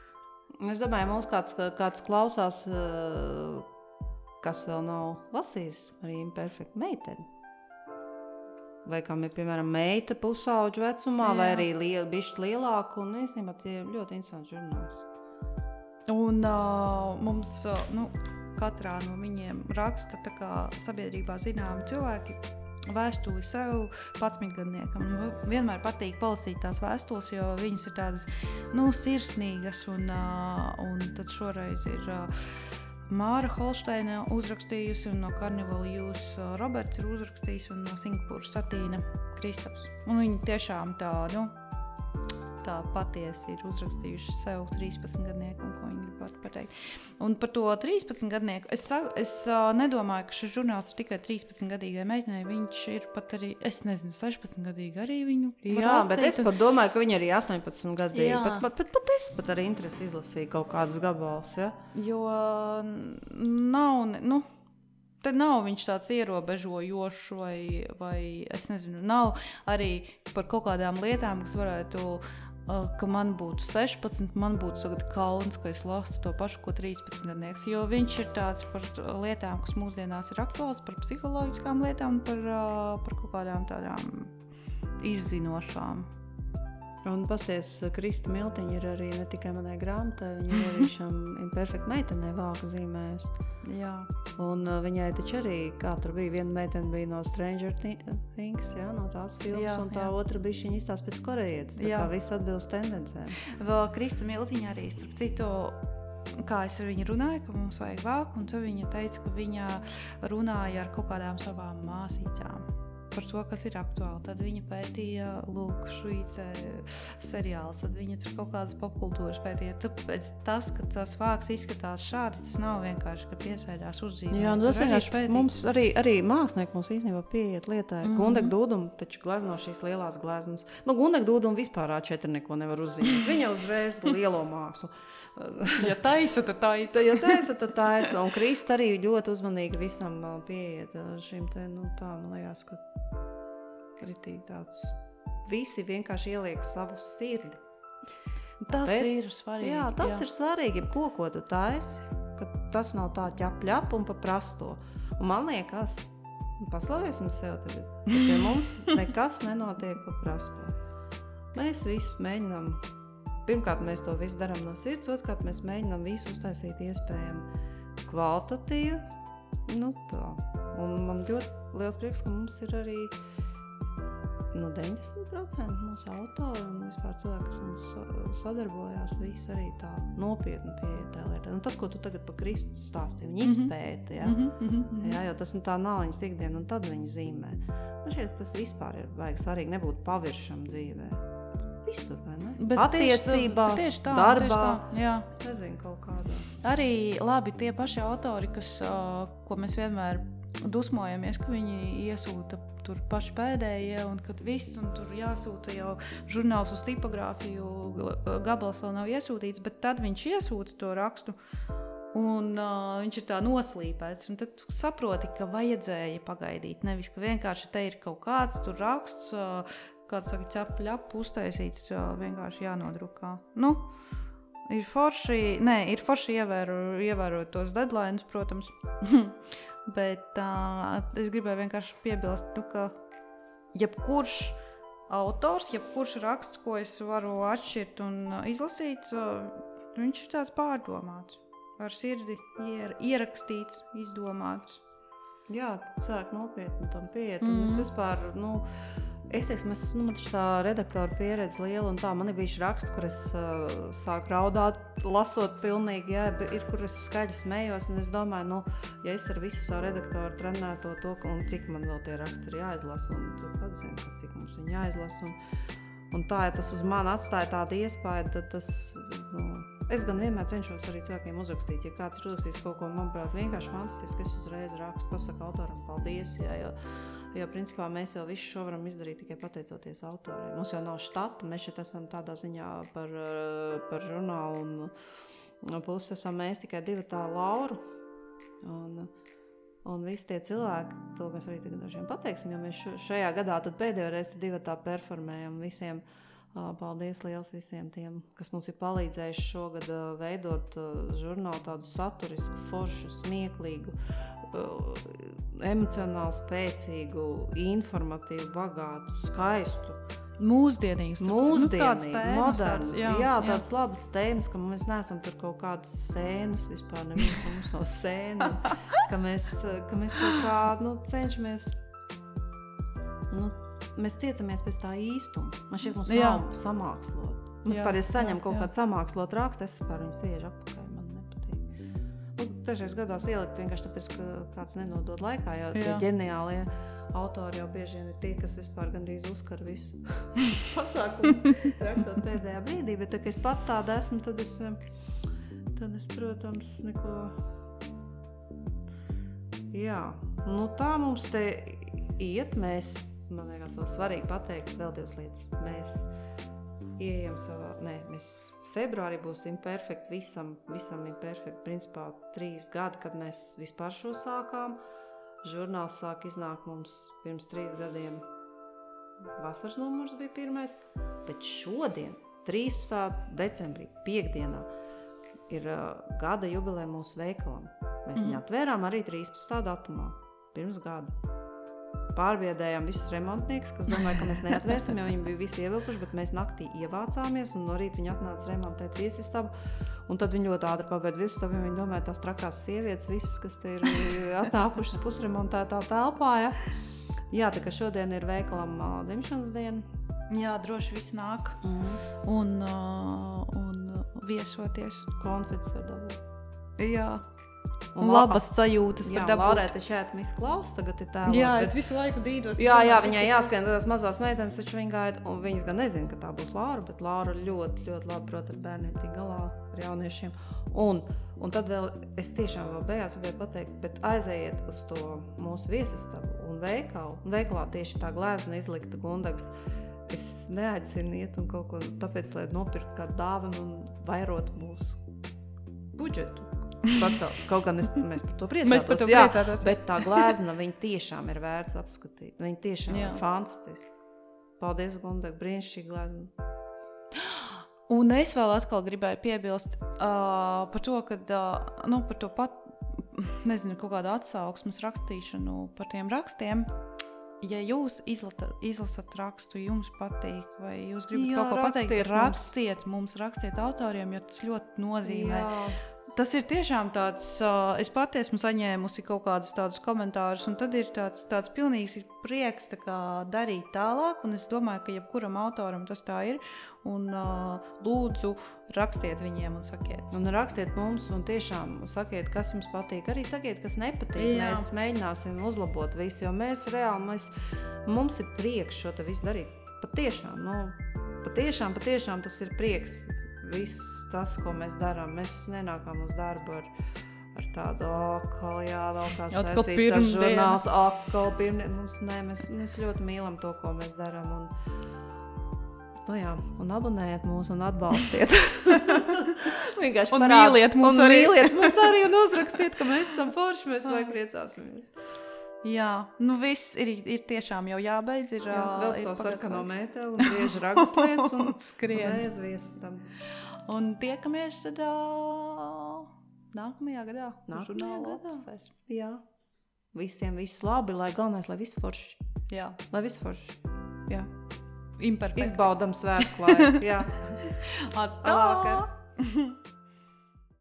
Es domāju, mums kāds, kāds klausās, uh, kas vēl nav lasījis arī Imperfekt meiteni. Vai kam ir, piemēram, meita pusauģu vecumā, jā. Vai arī liel, bišķi lielāku, un īstenībā tie ir ļoti interesanti žurnāls. Un uh, mums, uh, nu, katrā no viņiem raksta tā kā sabiedrībā zināmi cilvēki vēstuli sev padsmitgadniekam. Vienmēr patīk palasīt tās vēstules, jo viņas ir tādas, nu, sirsnīgas, un, un tad šoreiz ir Māra Holšteina uzrakstījusi, un no Carnival Youth Roberts ir uzrakstījis, un no Singapūras Satīna Kristaps. Un viņi tiešām tā, nu, tā patiesi ir uzrakstījuši sev trīspadsmitgadnieku, un ko viņi gribētu pateikt. Un par to trīspadsmitgadnieku, es, es uh, nedomāju, ka šis žurnāls ir tikai trīspadsmitgadīgai meitenei, viņš ir pat arī, es nezinu, sešpadsmitgadīgi arī viņu. Jā, lasīt, bet es pat domāju, ka viņi arī astoņpadsmitgadīgi, pat, pat, pat, pat es pat arī interesi izlasīju kaut kādus gabalus, ja? Jo nav, nu, te nav viņš tāds ierobežojošs vai, vai, es nezinu, nav arī par kaut kādām lietām, kas varētu, uh, ka man būtu sešpadsmit, man būtu tagad kauns, ka es lastu to pašu, ko trīspadsmitgadnieks, jo viņš ir tāds par lietām, kas mūsdienās ir aktuāls, par psiholoģiskām lietām, par, uh, par kaut kādām tādām izzinošām. Un pasties, Krista Miltiņa ir arī ne tikai manai grāmatai, viņa ir arī šam Imperfect meitenei vāku zīmēs. Jā. Un uh, viņai taču arī, kā tur bija, viena meitene bija no Stranger Things, jā, no tās filmas, jā, un tā jā. Otra bija viņa izstās pēc korejietes, tā jā. Kā viss atbilst tendencēm. Vēl Krista Miltiņa arī, starp citu, kā es ar viņu runāju, ka mums vajag vāku, un tad viņa teica, ka viņa runāja ar kaut kādām savām māsīcām par to, kas ir aktuāli. Tad viņa pētīja, lūk, šīte seriāls, tad viņa tur kaut kādas popkultūras pētīja. Tāpēc tas, ka tas vāks izskatās šādi, tas nav vienkārši, ka piesēdās uzzīmē. Jā, nu tas vienkārši mums arī, arī mākslinieki mums īstenībā pieiet lietai. Mm-hmm. Gundek Dūdum taču glezno šīs lielās gleznas. Nu, Gundek Dūdum vispār ā četri neko nevar uzzīmēt. Viņa uzreiz lielo mākslu. Ja taisa, tad taisa. Ja taisa, tad taisa. Un Krista arī ļoti uzmanīgi visam pieiet šim te, nu tā, man liekas, ka ritīgi tāds. Visi vienkārši ieliek savu sirdi. Tas Pēc, ir svarīgi. Jā, tas jā. ir svarīgi, ko, ko tu taisi, ka tas nav tā ķap ļap un pa prasto. Un man liekas, paslavēsim sev tagad, ka pie mums nekas nenotiek pa prasto. Mēs visus mēģinām. Pirmkārt, mēs to visu darām no sirds, otrkārt, mēs mēģinām visu uztaisīt iespējami kvalitatīvi. Nu tā. Un man ļoti liels prieks, ka mums ir arī no deviņdesmit procenti mūsu autori un vispār cilvēki, kas mums sadarbojās, visi arī tā nopietni pieeja tā lietā. Nu, tas, ko tu tagad pa Kristu stāstīji, viņi izpēta, ja? Mm-hmm, mm-hmm. Jā, jo tas nu, tā nav viņas ikdiena, un tad viņi zīmē. Man šķiet, tas vispār ir vajag svarīgi nebūt paviršam dzīvē. Visur, vai ne? Bet attiecībās, tieši tā, darbā, tieši tā, jā. Es nezinu, kaut kādās. Arī labi tie paši autori, kas, uh, ko mēs vienmēr dusmojamies, ka viņi iesūta tur paši pēdējie, un kad viss, un tur jāsūta jau žurnāls uz tipogrāfiju, gabals vēl nav iesūtīts, bet tad viņš iesūta to rakstu, un uh, viņš ir tā noslīpēts, un tad saproti, ka vajadzēja pagaidīt, nevis, ka vienkārši te ir kaut kāds tur raksts, uh, kāds saka, ķepu ļapu uztaisīts, vienkārši jānodrukā. Nu, ir forši, nē, ir forši ievēro, ievērot tos deadlines, protams, bet uh, es gribēju vienkārši piebilst, nu, ka jebkurš autors, jebkurš raksts, ko es varu atšķirt un izlasīt, uh, viņš ir tāds pārdomāts, ar sirdi ier, ierakstīts, izdomāts. Jā, cilvēki nopietni tam pieiet, un mm. es vispār, nu, Es teiksim, es, nu, man taču tā redaktora pieredze liela un tā, man ir bijuši raksti, kur es uh, sāku raudāt, lasot pilnīgi, jā, ir, kur es skaļi smējos, un es domāju, nu, ja es ar visu savu redaktoru trenētu to, un cik man vēl tie raksti ir jāizlasa, un tu padzini, kas cik mums viņi jāizlasa, un, un tā, ja tas uz mani atstāja tādu iespēju, tad tas, nu, es gan vienmēr cenšos arī cilvēkiem uzrakstīt, ja kāds ir uzrakstījis kaut ko, manuprāt, vienkārši fantastiski, es uzreiz rakstu, pasaku autoram paldies, jā, jo, Jo, principā, mēs jau visu šo varam izdarīt tikai pateicoties autoriem. Mums jau nav štata, mēs šeit esam tādā ziņā par, par žurnālu, un puses esam mēs tikai divi tā Lauru. Un, un visi tie cilvēki, to mēs arī tagad dažiem pateiksim, jo mēs šajā gadā tad pēdējo reizi divi tā performējam visiem. Paldies liels visiem tiem, kas mums ir palīdzējuši šogad veidot žurnālu tādu saturisku, foršu, smieklīgu, emocionāli spēcīgu, informatīvu, bagātu, skaistu Mūsdienīgs. Mūsdienīgs, nu, tēmas, moderns. tāds, jā, jā, jā. tāds labas tēmas, ka mēs neesam tur kaut kādas sēnas vispār, neviens mums nav sēna, ka mēs, ka mēs kaut kā, nu, cenšamies, nu, mēs tiecamies pēc tā īstuma. Man šķiet, mums Jā. nav samākslot. Mums Jā, pār, es saņemu jā, kaut jā. kādu samākslot rakstu, es pār viņu sviežu apakaļ, man nepatīk. Nu, dažreiz gadās ielikt vienkārši tāpēc, ka kāds nenodod laikā, jo tie Jā. ģeniālie autori jau bieži vien ir tie, kas vispār gandrīz uzkar visu pasākumu rakstot pēdējā brīdī, bet tā, ka es pat tāda esmu, tad es, tad es, protams, neko... Jā, nu tā mums te iet, mēs, man liekas, vēl svarīgi pateikt vēl divas lietas. Mēs ieejam savā, nē, mēs februārī būs imperfekt, visam, visam imperfekt, principā trīs gadi, kad mēs vispār šo sākām. Žurnāls sāk iznākt mums pirms trīs gadiem. Vasaras numurs bija pirmais, bet šodien, trīspadsmitā decembrī, piekdienā, ir uh, gada jubilē mūsu veikalam. Mēs mm-hmm. viņu atvērām arī trīspadsmitā datumā, pirms gada. Pārbiedējām visus remontniekus, kas domāja, ka mēs neatvērsim, jo viņi bija visi ievilkuši, bet mēs naktī ievācāmies un no rīta viņi atnāca remontēt viesistabu. Un tad viņi ļoti ātri pabeidz viesistabu, jo viņi domāja, tās trakās sievietes, visas, kas te ir atnākušas pusremontētā telpā. Ja? Jā, tā kā šodien ir veikalam uh, dzimšanas diena. Jā, droši viss nāk Mm. un, uh, un viesoties. Konfets var dabūt. Jā. Un Un labas sajūtas Jā, var dabūt. Laurēta šeit misklaus tagad ir tēlot. Jā, bet... es visu laiku dīdos. Jā, jā, viņai jāskan tās mazās meitenes, taču viņa gaida, un viņas gan nezina, ka tā būs Laura, bet Laura ļoti, ļoti labi prot ar bērniem tik galā, ar jauniešiem. Un, un tad vēl, es tiešām vēl beigās gribēju pateikt, bet aizejiet uz to mūsu viesistabu un veikalu. Un veikalā tieši tā glēzna izlikta Gundags. Es neaicinu iet un kaut ko, tāpēc, lai nopirkt kādu dāvanu un vairot mūsu budžetu. Pacelt. Kaut gan es, mēs par to priecātos. Mēs par to jā, priecātos. bet tā glēzna, viņa tiešām ir vērts apskatīt. Viņa tiešām Jā. ir fantastiski. Paldies, Gundag, brīnišķīgi glēzna. Un es vēl atkal gribēju piebilst uh, par to, kad, uh, nu, par to pat, nezinu, kaut kādu atsauksmes rakstīšanu par tiem rakstiem. Ja jūs izlata, izlasat rakstu, jums patīk, vai jūs gribat Jā, kaut ko pateikt, rakstiet mums. rakstiet mums, rakstiet autoriem, jo tas ļoti nozīmē. Jā. Tas ir tiešām tāds, uh, es pati esmu saņēmusi kaut kādus tādus komentārus, un tad ir tāds, tāds pilnīgs prieks tā kā darīt tālāk, un es domāju, ka jebkuram autoram tas tā ir, un uh, lūdzu rakstiet viņiem un sakiet. Un rakstiet mums un tiešām sakiet, kas jums patīk. Arī sakiet, kas nepatīk. Jā. Mēs mēģināsim uzlabot visu, jo mēs reāli, mēs, mums ir prieks šo te visu darīt. Patiešām, nu, patiešām, patiešām tas ir prieks. Viss tas, ko mēs darām. Mēs nenākam uz darbu ar, ar tādu akal, jā, vēl kāds Atkal taisīt tas pirmdiena. žurnāls, akal, pirmdien. Mums, nē, mēs, mēs ļoti mīlam to, ko mēs darām. Un, nu jā, un abonējiet mūs un atbalstiet. Vienkārši Un parād- mīliet mūs un arī. mīliet mūs arī un uzrakstiet, ka mēs esam forši, mēs vai priecāsimies. Jā, nu viss ir, ir tiešām jau jābeidz. Ir, Jā, ā, vēl ir savu sarkano pagasts. mēteli un griež ragus lietas un Skrien. ne uz viesistam. Un tiekamies tad ā, nākamajā gadā. Nākamajā žurnāla gadā. lapusēs. Jā. Visiem viss labi, lai galvenais, lai viss forši. Jā, Lai viss forši. Jā. imperfekti. Izbaudam svētku laiku. Jā. Atā! Labāk.